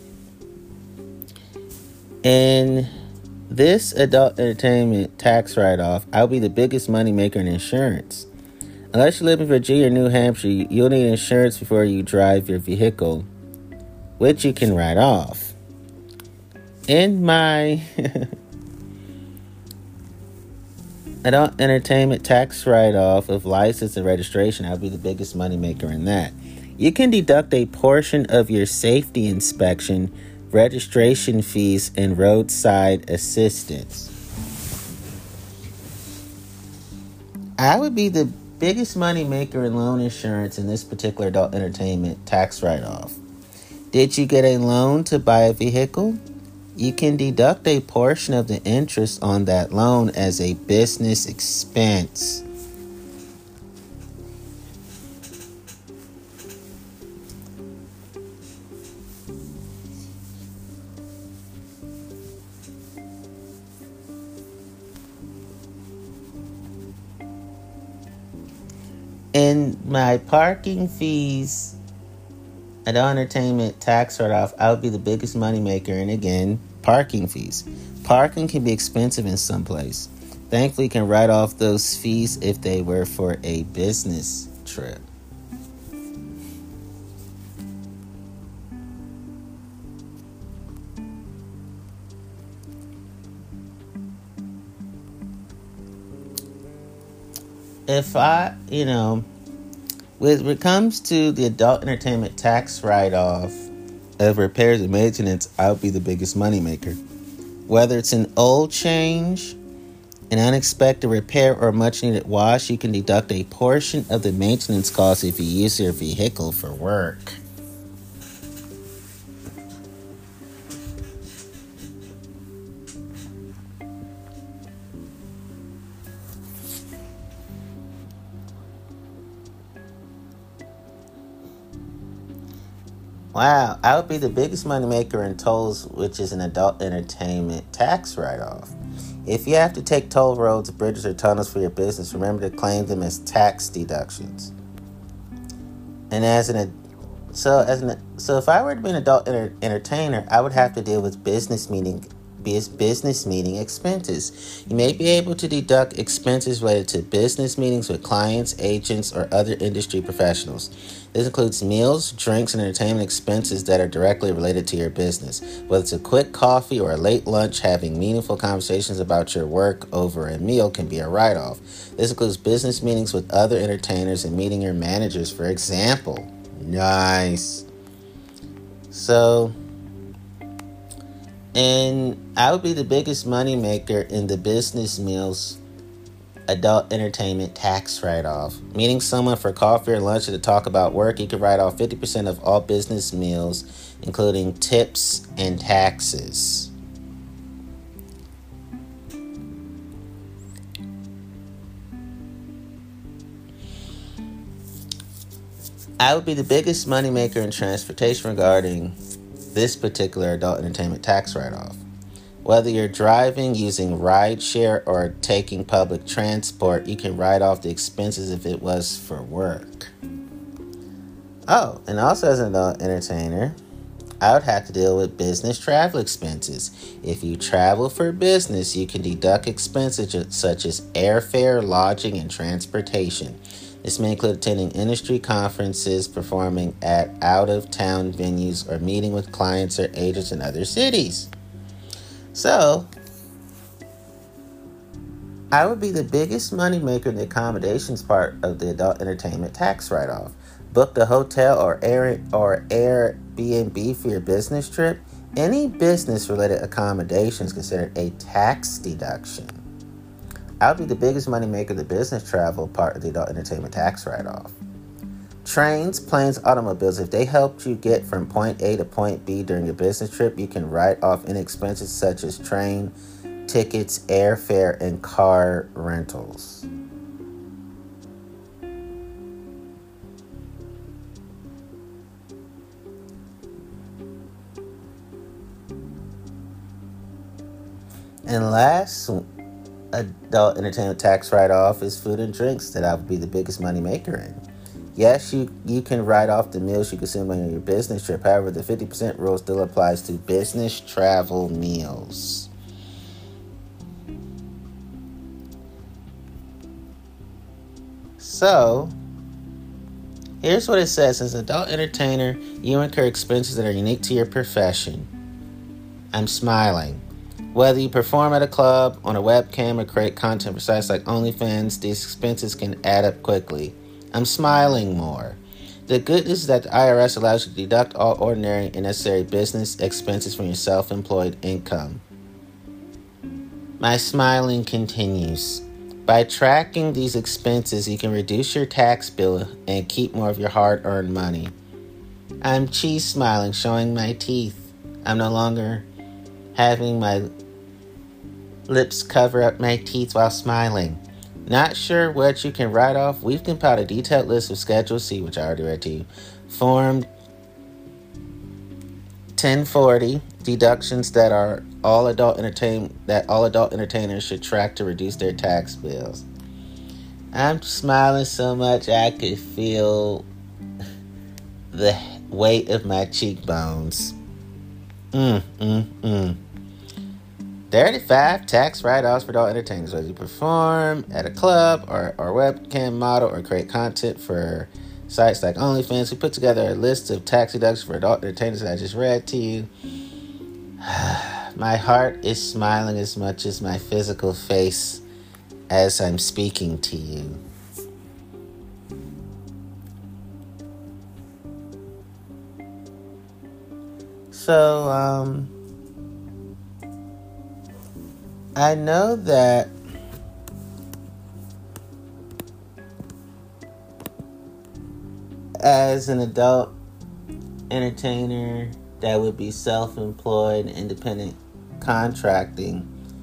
In this adult entertainment tax write-off, I'll be the biggest money maker in insurance. Unless you live in Virginia or New Hampshire, you'll need insurance before you drive your vehicle, which you can write off. In my adult entertainment tax write-off of license and registration, I'll be the biggest moneymaker in that. You can deduct a portion of your safety inspection, registration fees, and roadside assistance. I would be the biggest money maker in loan insurance in this particular adult entertainment tax write-off. Did you get a loan to buy a vehicle? You can deduct a portion of the interest on that loan as a business expense. In my parking fees, adult entertainment tax write-off, I would be the biggest moneymaker. And again, parking fees. Parking can be expensive in some place. Thankfully, you can write off those fees if they were for a business trip. If I, you know, when it comes to the adult entertainment tax write-off of repairs and maintenance, I would be the biggest moneymaker. Whether it's an oil change, an unexpected repair, or much needed wash, you can deduct a portion of the maintenance cost if you use your vehicle for work. Wow, I would be the biggest moneymaker in tolls, which is an adult entertainment tax write-off. If you have to take toll roads, bridges, or tunnels for your business, remember to claim them as tax deductions. And as an so as an so if I were to be an adult enter, entertainer, I would have to deal with business meeting business meeting expenses. You may be able to deduct expenses related to business meetings with clients, agents, or other industry professionals. This includes meals, drinks, and entertainment expenses that are directly related to your business. Whether it's a quick coffee or a late lunch, having meaningful conversations about your work over a meal can be a write-off. This includes business meetings with other entertainers and meeting your managers, for example. Nice. So, and I would be the biggest moneymaker in the business meals adult entertainment tax write-off. Meeting someone for coffee or lunch to talk about work, you can write off fifty percent of all business meals, including tips and taxes. I would be the biggest moneymaker in transportation regarding this particular adult entertainment tax write-off. Whether you're driving, using rideshare, or taking public transport, you can write off the expenses if it was for work. Oh, and also as an adult entertainer, I would have to deal with business travel expenses. If you travel for business, you can deduct expenses such as airfare, lodging, and transportation. This may include attending industry conferences, performing at out-of-town venues, or meeting with clients or agents in other cities. So, I would be the biggest moneymaker in the accommodations part of the adult entertainment tax write-off. Book a hotel or Air or Airbnb for your business trip. Any business-related accommodations is considered a tax deduction. I would be the biggest moneymaker in the business travel part of the adult entertainment tax write-off. Trains, planes, automobiles, if they helped you get from point A to point B during your business trip, you can write off any expenses such as train tickets, airfare, and car rentals. And last adult entertainment tax write-off is food and drinks that I would be the biggest money maker in. Yes, you, you can write off the meals you consume on your business trip. However, the fifty percent rule still applies to business travel meals. So, here's what it says. As an adult entertainer, you incur expenses that are unique to your profession. I'm smiling. Whether you perform at a club, on a webcam, or create content for sites like OnlyFans, these expenses can add up quickly. I'm smiling more. The good news is that the I R S allows you to deduct all ordinary and necessary business expenses from your self-employed income. My smiling continues. By tracking these expenses, you can reduce your tax bill and keep more of your hard-earned money. I'm cheese smiling, showing my teeth. I'm no longer having my lips cover up my teeth while smiling. Not sure what you can write off? We've compiled a detailed list of Schedule C, which I already read to you. Form ten forty deductions that are all adult entertain that all adult entertainers should track to reduce their tax bills. I'm smiling so much I could feel the weight of my cheekbones. Mm, mm, mm. thirty-five tax write-offs for adult entertainers. Whether you perform at a club or, or webcam model or create content for sites like OnlyFans, we put together a list of tax deductions for adult entertainers that I just read to you. My heart is smiling as much as my physical face as I'm speaking to you. So, um, I know that as an adult entertainer that would be self-employed, independent contracting,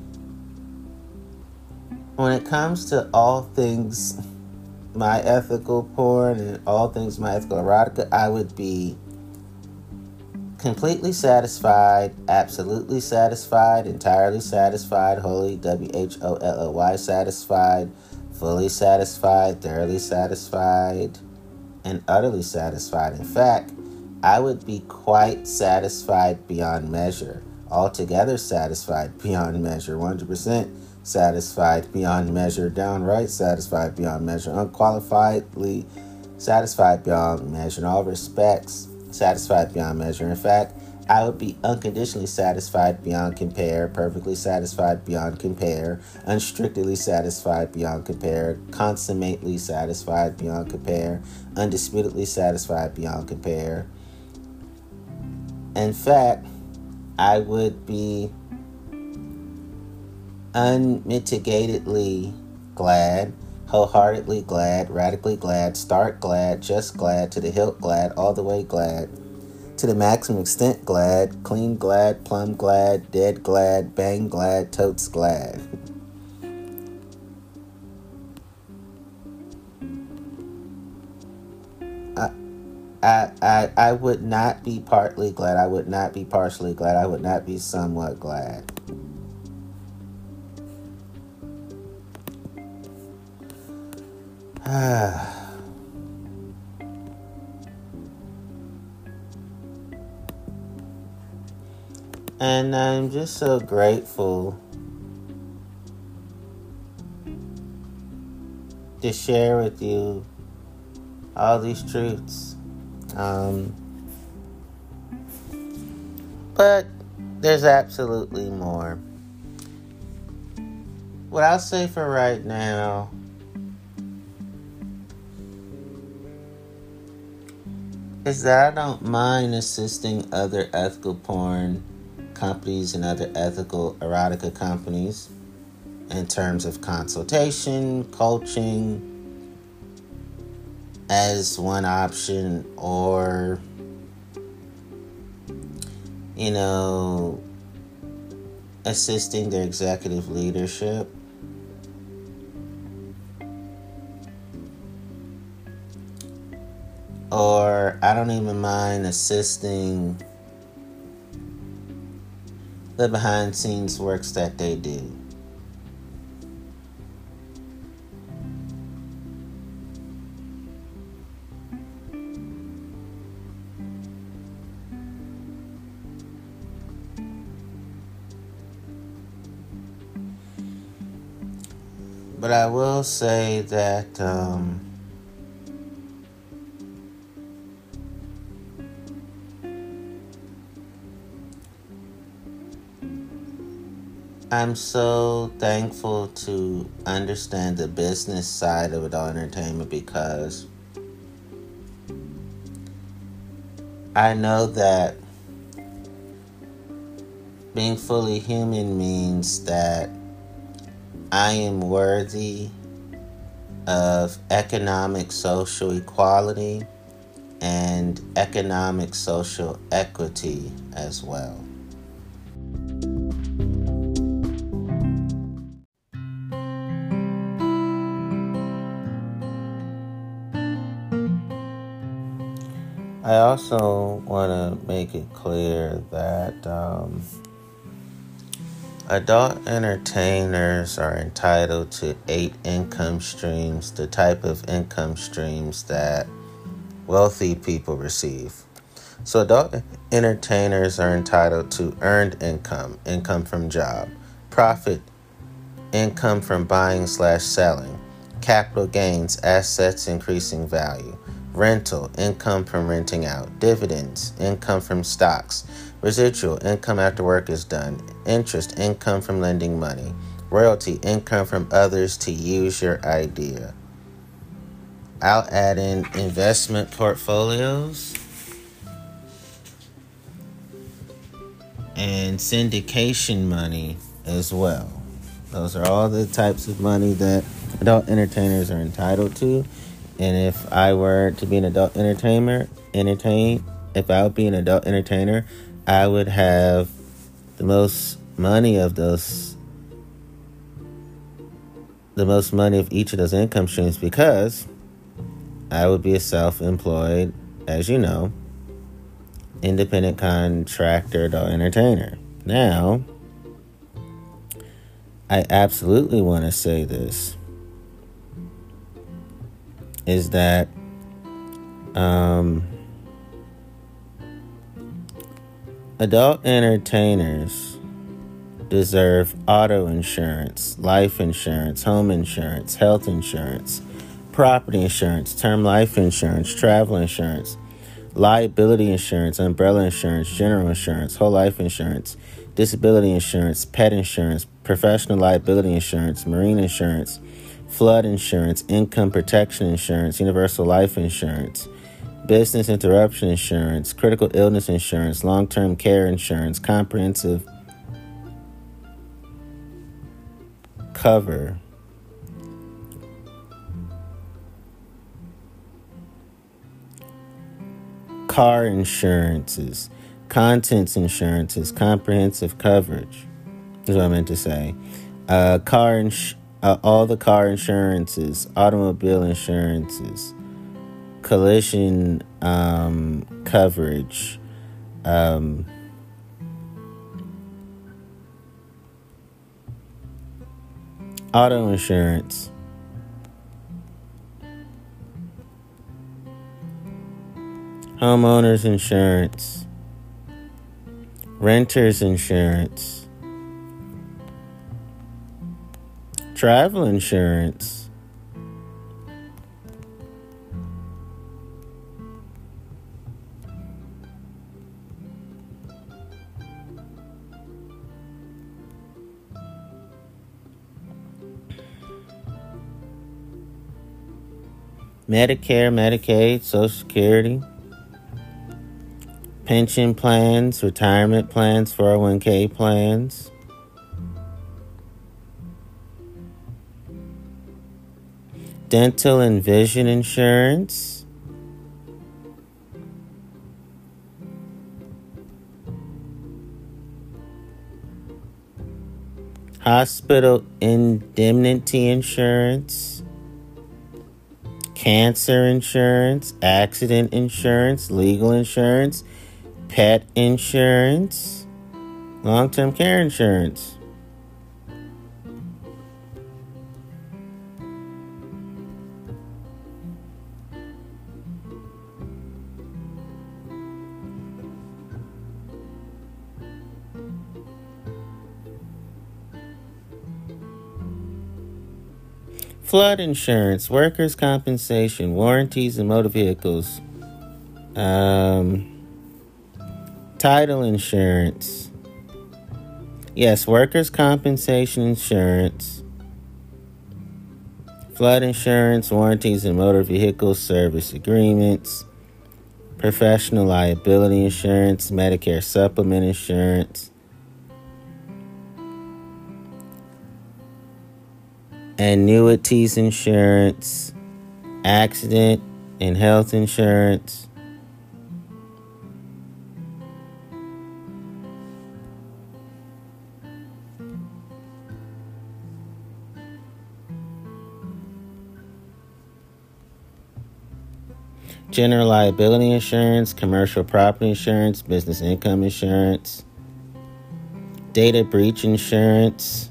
when it comes to all things my ethical porn and all things my ethical erotica, I would be completely satisfied, absolutely satisfied, entirely satisfied, wholly, W H O L L Y, satisfied, fully satisfied, thoroughly satisfied, and utterly satisfied. In fact, I would be quite satisfied beyond measure, altogether satisfied beyond measure, one hundred percent satisfied beyond measure, downright satisfied beyond measure, unqualifiedly satisfied beyond measure, in all respects satisfied beyond measure. In fact, I would be unconditionally satisfied beyond compare, perfectly satisfied beyond compare, unstrictedly satisfied beyond compare, consummately satisfied beyond compare, undisputedly satisfied beyond compare. In fact, I would be unmitigatedly glad, wholeheartedly glad, radically glad, stark glad, just glad, to the hilt glad, all the way glad, to the maximum extent glad, clean glad, plumb glad, dead glad, bang glad, totes glad. I, I, I, I would not be partly glad. I would not be partially glad. I would not be somewhat glad. And I'm just so grateful to share with you all these truths. Um, but there's absolutely more. What I'll say for right now is that I don't mind assisting other ethical porn companies and other ethical erotica companies in terms of consultation, coaching as one option, or, you know, assisting their executive leadership. Or I don't even mind assisting the behind scenes works that they do. But I will say that um, I'm so thankful to understand the business side of adult entertainment, because I know that being fully human means that I am worthy of economic social equality and economic social equity as well. I also want to make it clear that um, Adult entertainers are entitled to eight income streams, the type of income streams that wealthy people receive. So adult entertainers are entitled to earned income, income from job, profit, income from buying slash selling, capital gains, assets increasing value, rental, income from renting out, dividends, income from stocks, residual, income after work is done, interest, income from lending money, royalty, income from others to use your idea. I'll add in investment portfolios and syndication money as well. Those are all the types of money that adult entertainers are entitled to. And if I were to be an adult entertainer, entertain, if I would be an adult entertainer, I would have the most money of those, the most money of each of those income streams, because I would be a self-employed, as you know, independent contractor adult entertainer. Now, I absolutely want to say this, is that um, adult entertainers deserve auto insurance, life insurance, home insurance, health insurance, property insurance, term life insurance, travel insurance, liability insurance, umbrella insurance, general insurance, whole life insurance, disability insurance, pet insurance, professional liability insurance, marine insurance, flood insurance, income protection insurance, universal life insurance, business interruption insurance, critical illness insurance, long-term care insurance, comprehensive cover, car insurances, contents insurances, comprehensive coverage, is what I meant to say. Uh, car ins- uh, all the car insurances, automobile insurances, collision um, coverage, um, auto insurance, homeowners insurance, renters insurance, travel insurance, Medicare, Medicaid, Social Security, pension plans, retirement plans, four oh one k plans, dental and vision insurance, hospital indemnity insurance, cancer insurance, accident insurance, legal insurance, pet insurance, long-term care insurance. Flood insurance, workers' compensation, warranties and motor vehicles, um, title insurance. Yes, workers' compensation insurance, flood insurance, warranties and motor vehicle service agreements, professional liability insurance, Medicare supplement insurance, annuities insurance, accident and health insurance, general liability insurance, commercial property insurance, business income insurance, data breach insurance,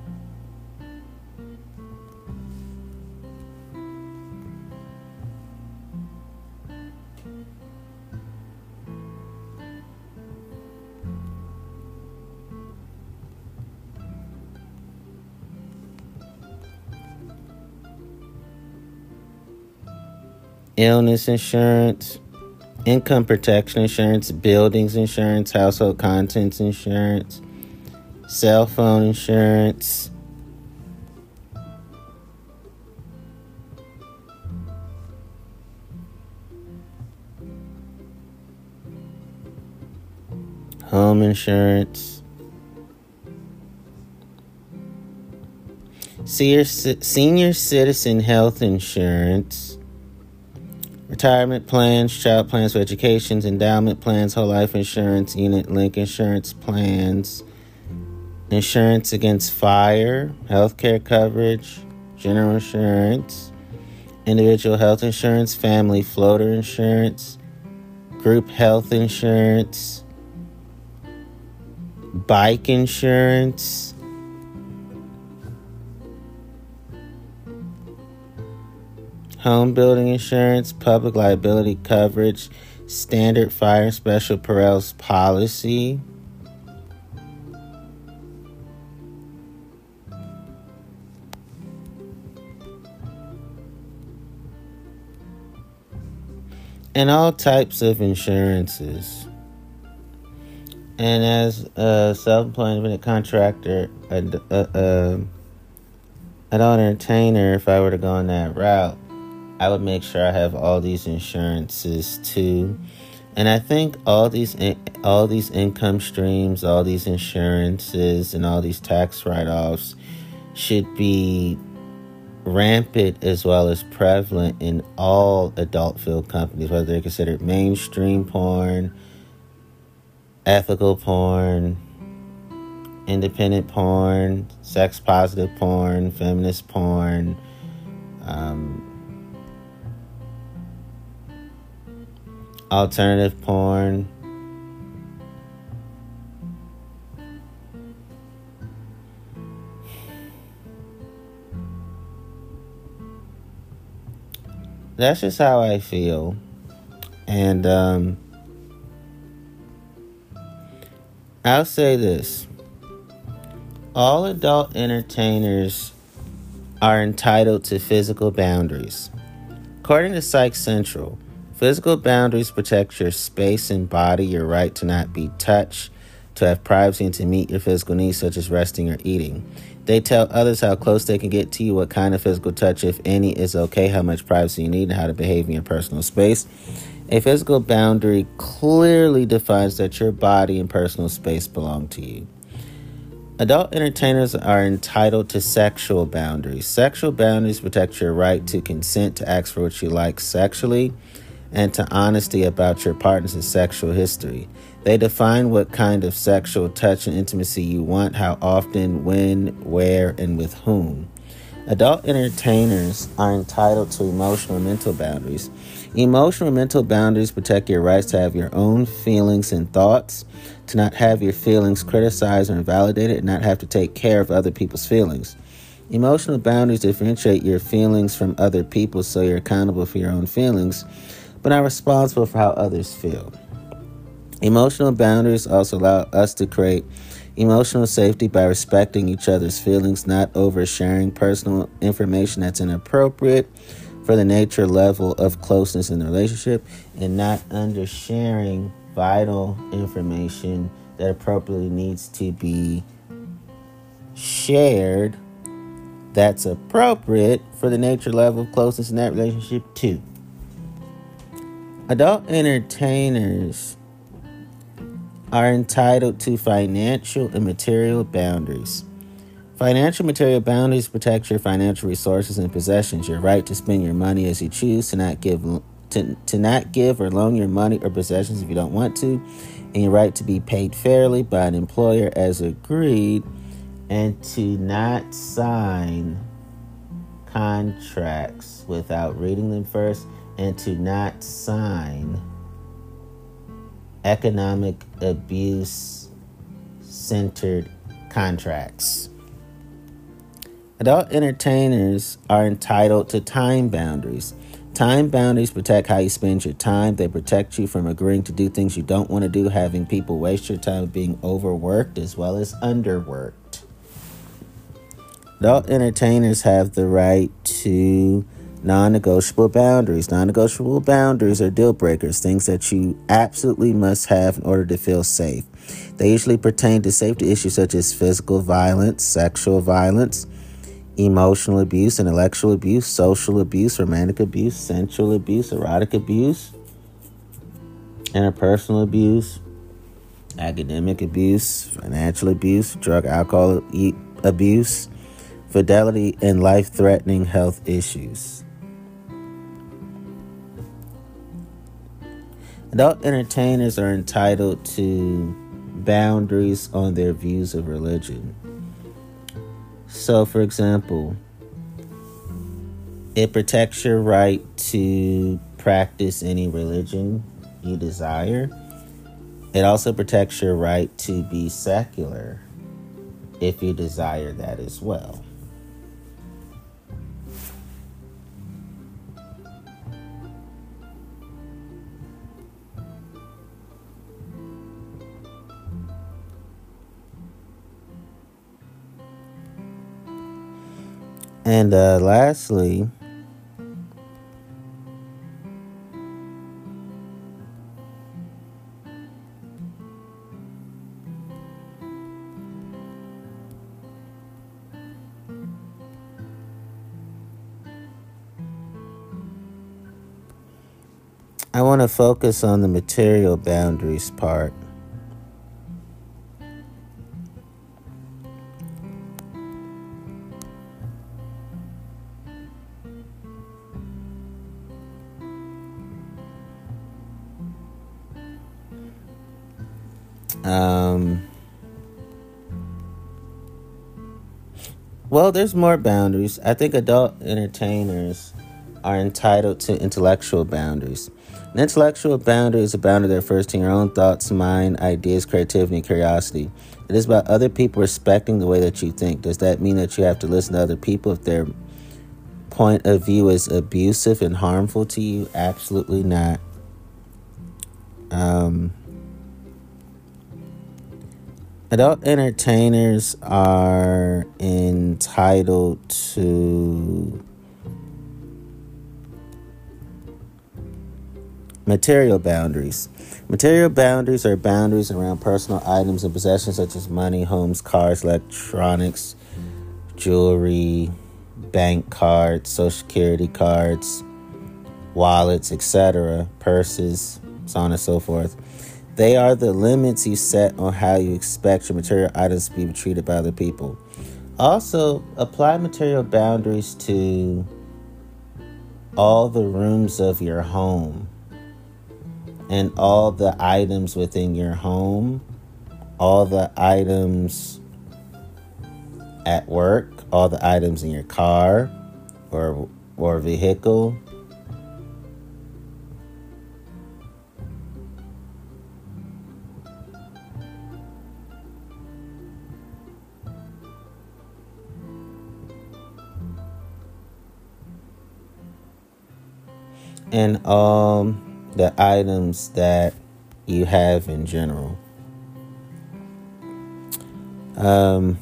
illness insurance, income protection insurance, buildings insurance, household contents insurance, cell phone insurance, home insurance, senior, senior citizen health insurance, retirement plans, child plans for education, endowment plans, whole life insurance, unit link insurance plans, insurance against fire, healthcare coverage, general insurance, individual health insurance, family floater insurance, group health insurance, bike insurance, home building insurance, public liability coverage, standard fire and special perils policy, and all types of insurances. And as a self-employed independent contractor, a, a, a, an entertainer, if I were to go on that route, I would make sure I have all these insurances too. And I think all these all these income streams, all these insurances, and all these tax write-offs should be rampant as well as prevalent in all adult-filled companies, whether they're considered mainstream porn, ethical porn, independent porn, sex-positive porn, feminist porn, um, alternative porn, that's just how I feel. And um, I'll say this. All adult entertainers are entitled to physical boundaries. According to Psych Central, physical boundaries protect your space and body, your right to not be touched, to have privacy, and to meet your physical needs such as resting or eating. They tell others how close they can get to you, what kind of physical touch, if any, is okay, how much privacy you need, and how to behave in your personal space. A physical boundary clearly defines that your body and personal space belong to you. Adult entertainers are entitled to sexual boundaries. Sexual boundaries protect your right to consent, to ask for what you like sexually, and to honesty about your partner's sexual history. They define what kind of sexual touch and intimacy you want, how often, when, where, and with whom. Adult entertainers are entitled to emotional and mental boundaries. Emotional and mental boundaries protect your rights to have your own feelings and thoughts, to not have your feelings criticized or invalidated, and not have to take care of other people's feelings. Emotional boundaries differentiate your feelings from other people, so you're accountable for your own feelings, but not responsible for how others feel. Emotional boundaries also allow us to create emotional safety by respecting each other's feelings, not oversharing personal information that's inappropriate for the nature level of closeness in the relationship, and not undersharing vital information that appropriately needs to be shared that's appropriate for the nature level of closeness in that relationship too. Adult entertainers are entitled to financial and material boundaries. Financial and material boundaries protect your financial resources and possessions, your right to spend your money as you choose, to not give to, to not give or loan your money or possessions if you don't want to, and your right to be paid fairly by an employer as agreed, and to not sign contracts without reading them first, and to not sign economic abuse centered contracts. Adult entertainers are entitled to time boundaries. Time boundaries protect how you spend your time. They protect you from agreeing to do things you don't want to do, having people waste your time being overworked as well as underworked. Adult entertainers have the right to non-negotiable boundaries. Non-negotiable boundaries are deal breakers, things that you absolutely must have in order to feel safe. They usually pertain to safety issues such as physical violence, sexual violence, emotional abuse, intellectual abuse, social abuse, romantic abuse, sensual abuse, erotic abuse, interpersonal abuse, academic abuse, financial abuse, drug alcohol abuse, fidelity, and life-threatening health issues. Adult entertainers are entitled to boundaries on their views of religion. So, for example, it protects your right to practice any religion you desire. It also protects your right to be secular if you desire that as well. And uh, lastly, I want to focus on the material boundaries part. Um, well, there's more boundaries. I think adult entertainers are entitled to intellectual boundaries. An intellectual boundary is a boundary that refers to your own thoughts, mind, ideas, creativity, and curiosity. It is about other people respecting the way that you think. Does that mean that you have to listen to other people if their point of view is abusive and harmful to you? Absolutely not. Um... Adult entertainers are entitled to material boundaries. Material boundaries are boundaries around personal items and possessions such as money, homes, cars, electronics, jewelry, bank cards, social security cards, wallets, et cetera, purses, so on and so forth. They are the limits you set on how you expect your material items to be treated by other people. Also, apply material boundaries to all the rooms of your home and all the items within your home, all the items at work, all the items in your car or or vehicle. And all the items that you have in general. Um,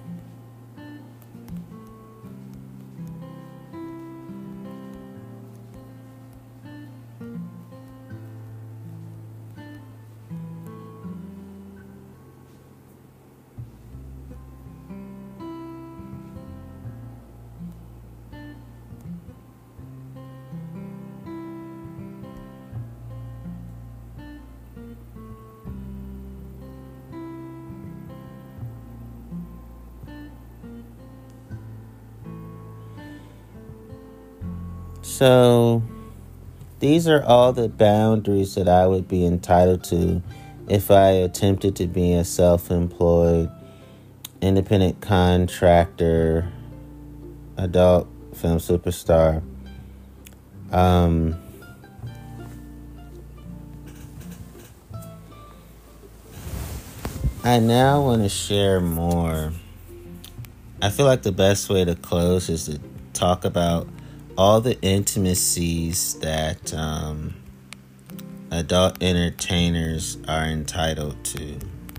So, these are all the boundaries that I would be entitled to if I attempted to be a self-employed, independent contractor, adult film superstar. Um, I now want to share more. I feel like the best way to close is to talk about all the intimacies that um, adult entertainers are entitled to.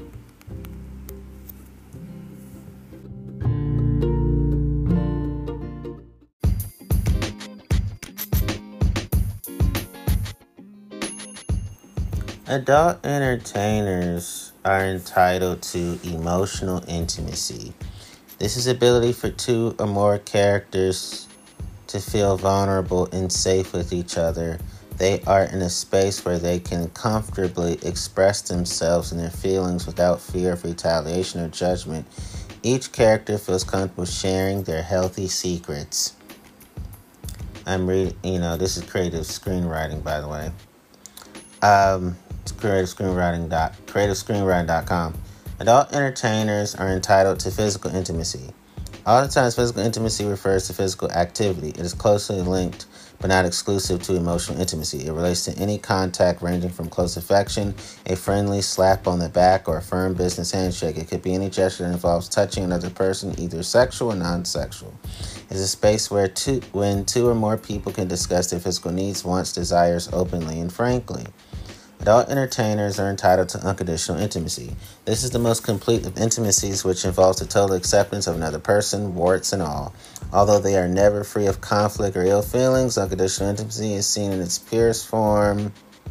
Adult entertainers are entitled to emotional intimacy. This is the ability for two or more characters to feel vulnerable and safe with each other. They are in a space where they can comfortably express themselves and their feelings without fear of retaliation or judgment. Each character feels comfortable sharing their healthy secrets. I'm reading, you know, this is creative screenwriting, by the way. Um, it's creative screenwriting dot creative screenwriting dot com. Adult entertainers are entitled to physical intimacy. Oftentimes, physical intimacy refers to physical activity. It is closely linked, but not exclusive to emotional intimacy. It relates to any contact ranging from close affection, a friendly slap on the back, or a firm business handshake. It could be any gesture that involves touching another person, either sexual or non-sexual. It is a space where two, when two or more people can discuss their physical needs, wants, desires openly and frankly. Adult entertainers are entitled to unconditional intimacy. This is the most complete of intimacies, which involves the total acceptance of another person, warts and all. Although they are never free of conflict or ill feelings, unconditional intimacy is seen in its purest form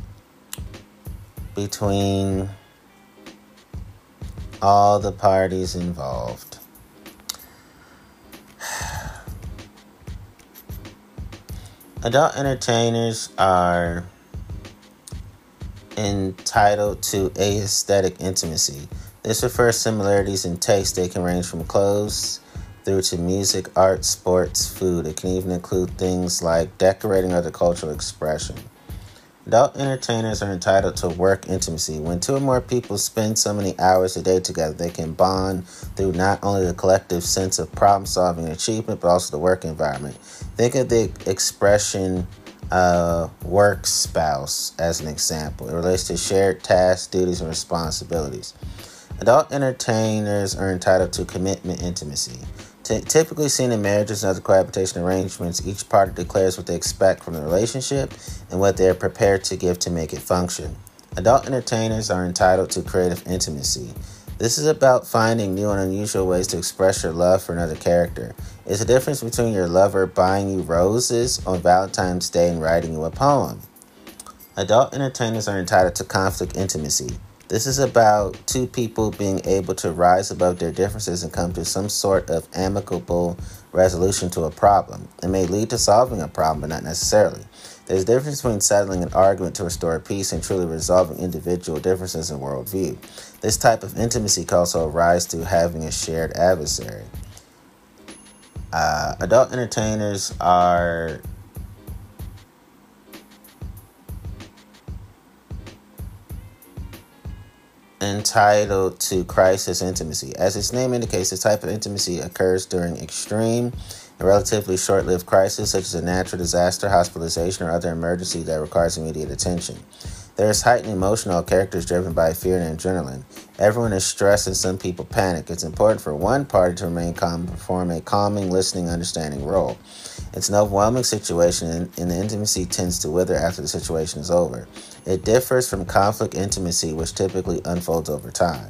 between all the parties involved. Adult entertainers are entitled to aesthetic intimacy. This refers to similarities in taste. They can range from clothes through to music, art, sports, food. It can even include things like decorating or other cultural expression. Adult entertainers are entitled to work intimacy. When two or more people spend so many hours a day together, they can bond through not only the collective sense of problem-solving and achievement, but also the work environment. Think of the expression Uh, work spouse as an example. It relates to shared tasks, duties, and responsibilities. Adult entertainers are entitled to commitment intimacy. T- typically seen in marriages and other cohabitation arrangements, each party declares what they expect from the relationship and what they are prepared to give to make it function. Adult entertainers are entitled to creative intimacy. This is about finding new and unusual ways to express your love for another character. It's the difference between your lover buying you roses on Valentine's Day and writing you a poem. Adult entertainers are entitled to conflict intimacy. This is about two people being able to rise above their differences and come to some sort of amicable resolution to a problem. It may lead to solving a problem, but not necessarily. There's a difference between settling an argument to restore peace and truly resolving individual differences in worldview. This type of intimacy can also arise through having a shared adversary. Uh, adult entertainers are entitled to crisis intimacy. As its name indicates, this type of intimacy occurs during extreme and relatively short-lived crisis, such as a natural disaster, hospitalization, or other emergency that requires immediate attention. There is heightened emotional characters driven by fear and adrenaline. Everyone is stressed and some people panic. It's important for one party to remain calm and perform a calming, listening, understanding role. It's an overwhelming situation, and the intimacy tends to wither after the situation is over. It differs from conflict intimacy, which typically unfolds over time.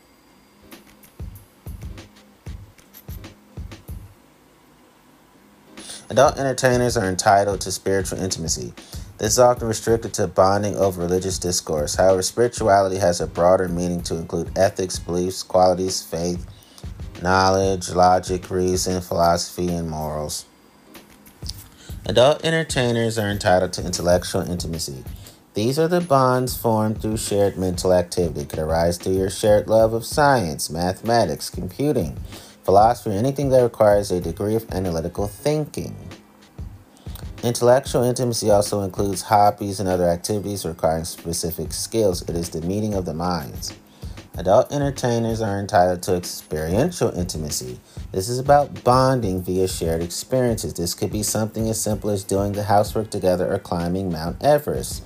Adult entertainers are entitled to spiritual intimacy. This is often restricted to bonding over religious discourse. However, spirituality has a broader meaning to include ethics, beliefs, qualities, faith, knowledge, logic, reason, philosophy, and morals. Adult entertainers are entitled to intellectual intimacy. These are the bonds formed through shared mental activity. It could arise through your shared love of science, mathematics, computing, philosophy, or anything that requires a degree of analytical thinking. Intellectual intimacy also includes hobbies and other activities requiring specific skills. It is the meeting of the minds. Adult entertainers are entitled to experiential intimacy. This is about bonding via shared experiences. This could be something as simple as doing the housework together or climbing Mount Everest.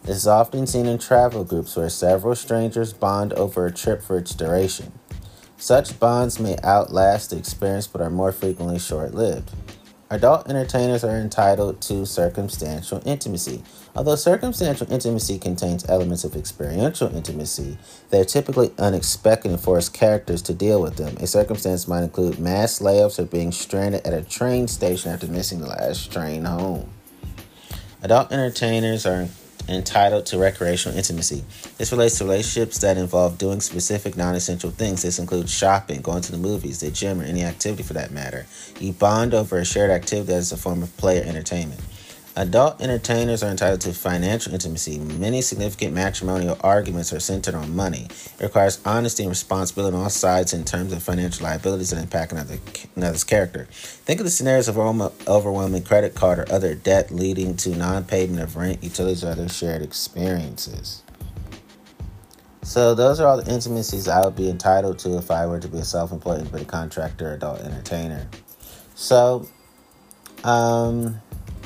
This is often seen in travel groups where several strangers bond over a trip for its duration. Such bonds may outlast the experience but are more frequently short-lived. Adult entertainers are entitled to circumstantial intimacy. Although circumstantial intimacy contains elements of experiential intimacy, they are typically unexpected and force characters to deal with them. A circumstance might include mass layoffs or being stranded at a train station after missing the last train home. Adult entertainers are entitled to recreational intimacy. This relates to relationships that involve doing specific non-essential things. This includes shopping, going to the movies, the gym, or any activity for that matter. You bond over a shared activity that is a form of play or entertainment. Adult entertainers are entitled to financial intimacy. Many significant matrimonial arguments are centered on money. It requires honesty and responsibility on all sides in terms of financial liabilities that impact another, another's character. Think of the scenarios of overwhelming credit card or other debt leading to non-payment of rent, utilities, or other shared experiences. So those are all the intimacies I would be entitled to if I were to be a self-employed independent contractor, adult entertainer. So, um...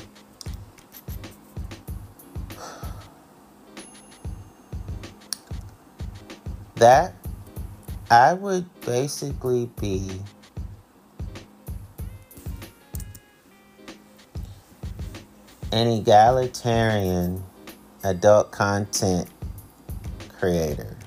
that I would basically be an egalitarian adult content creator.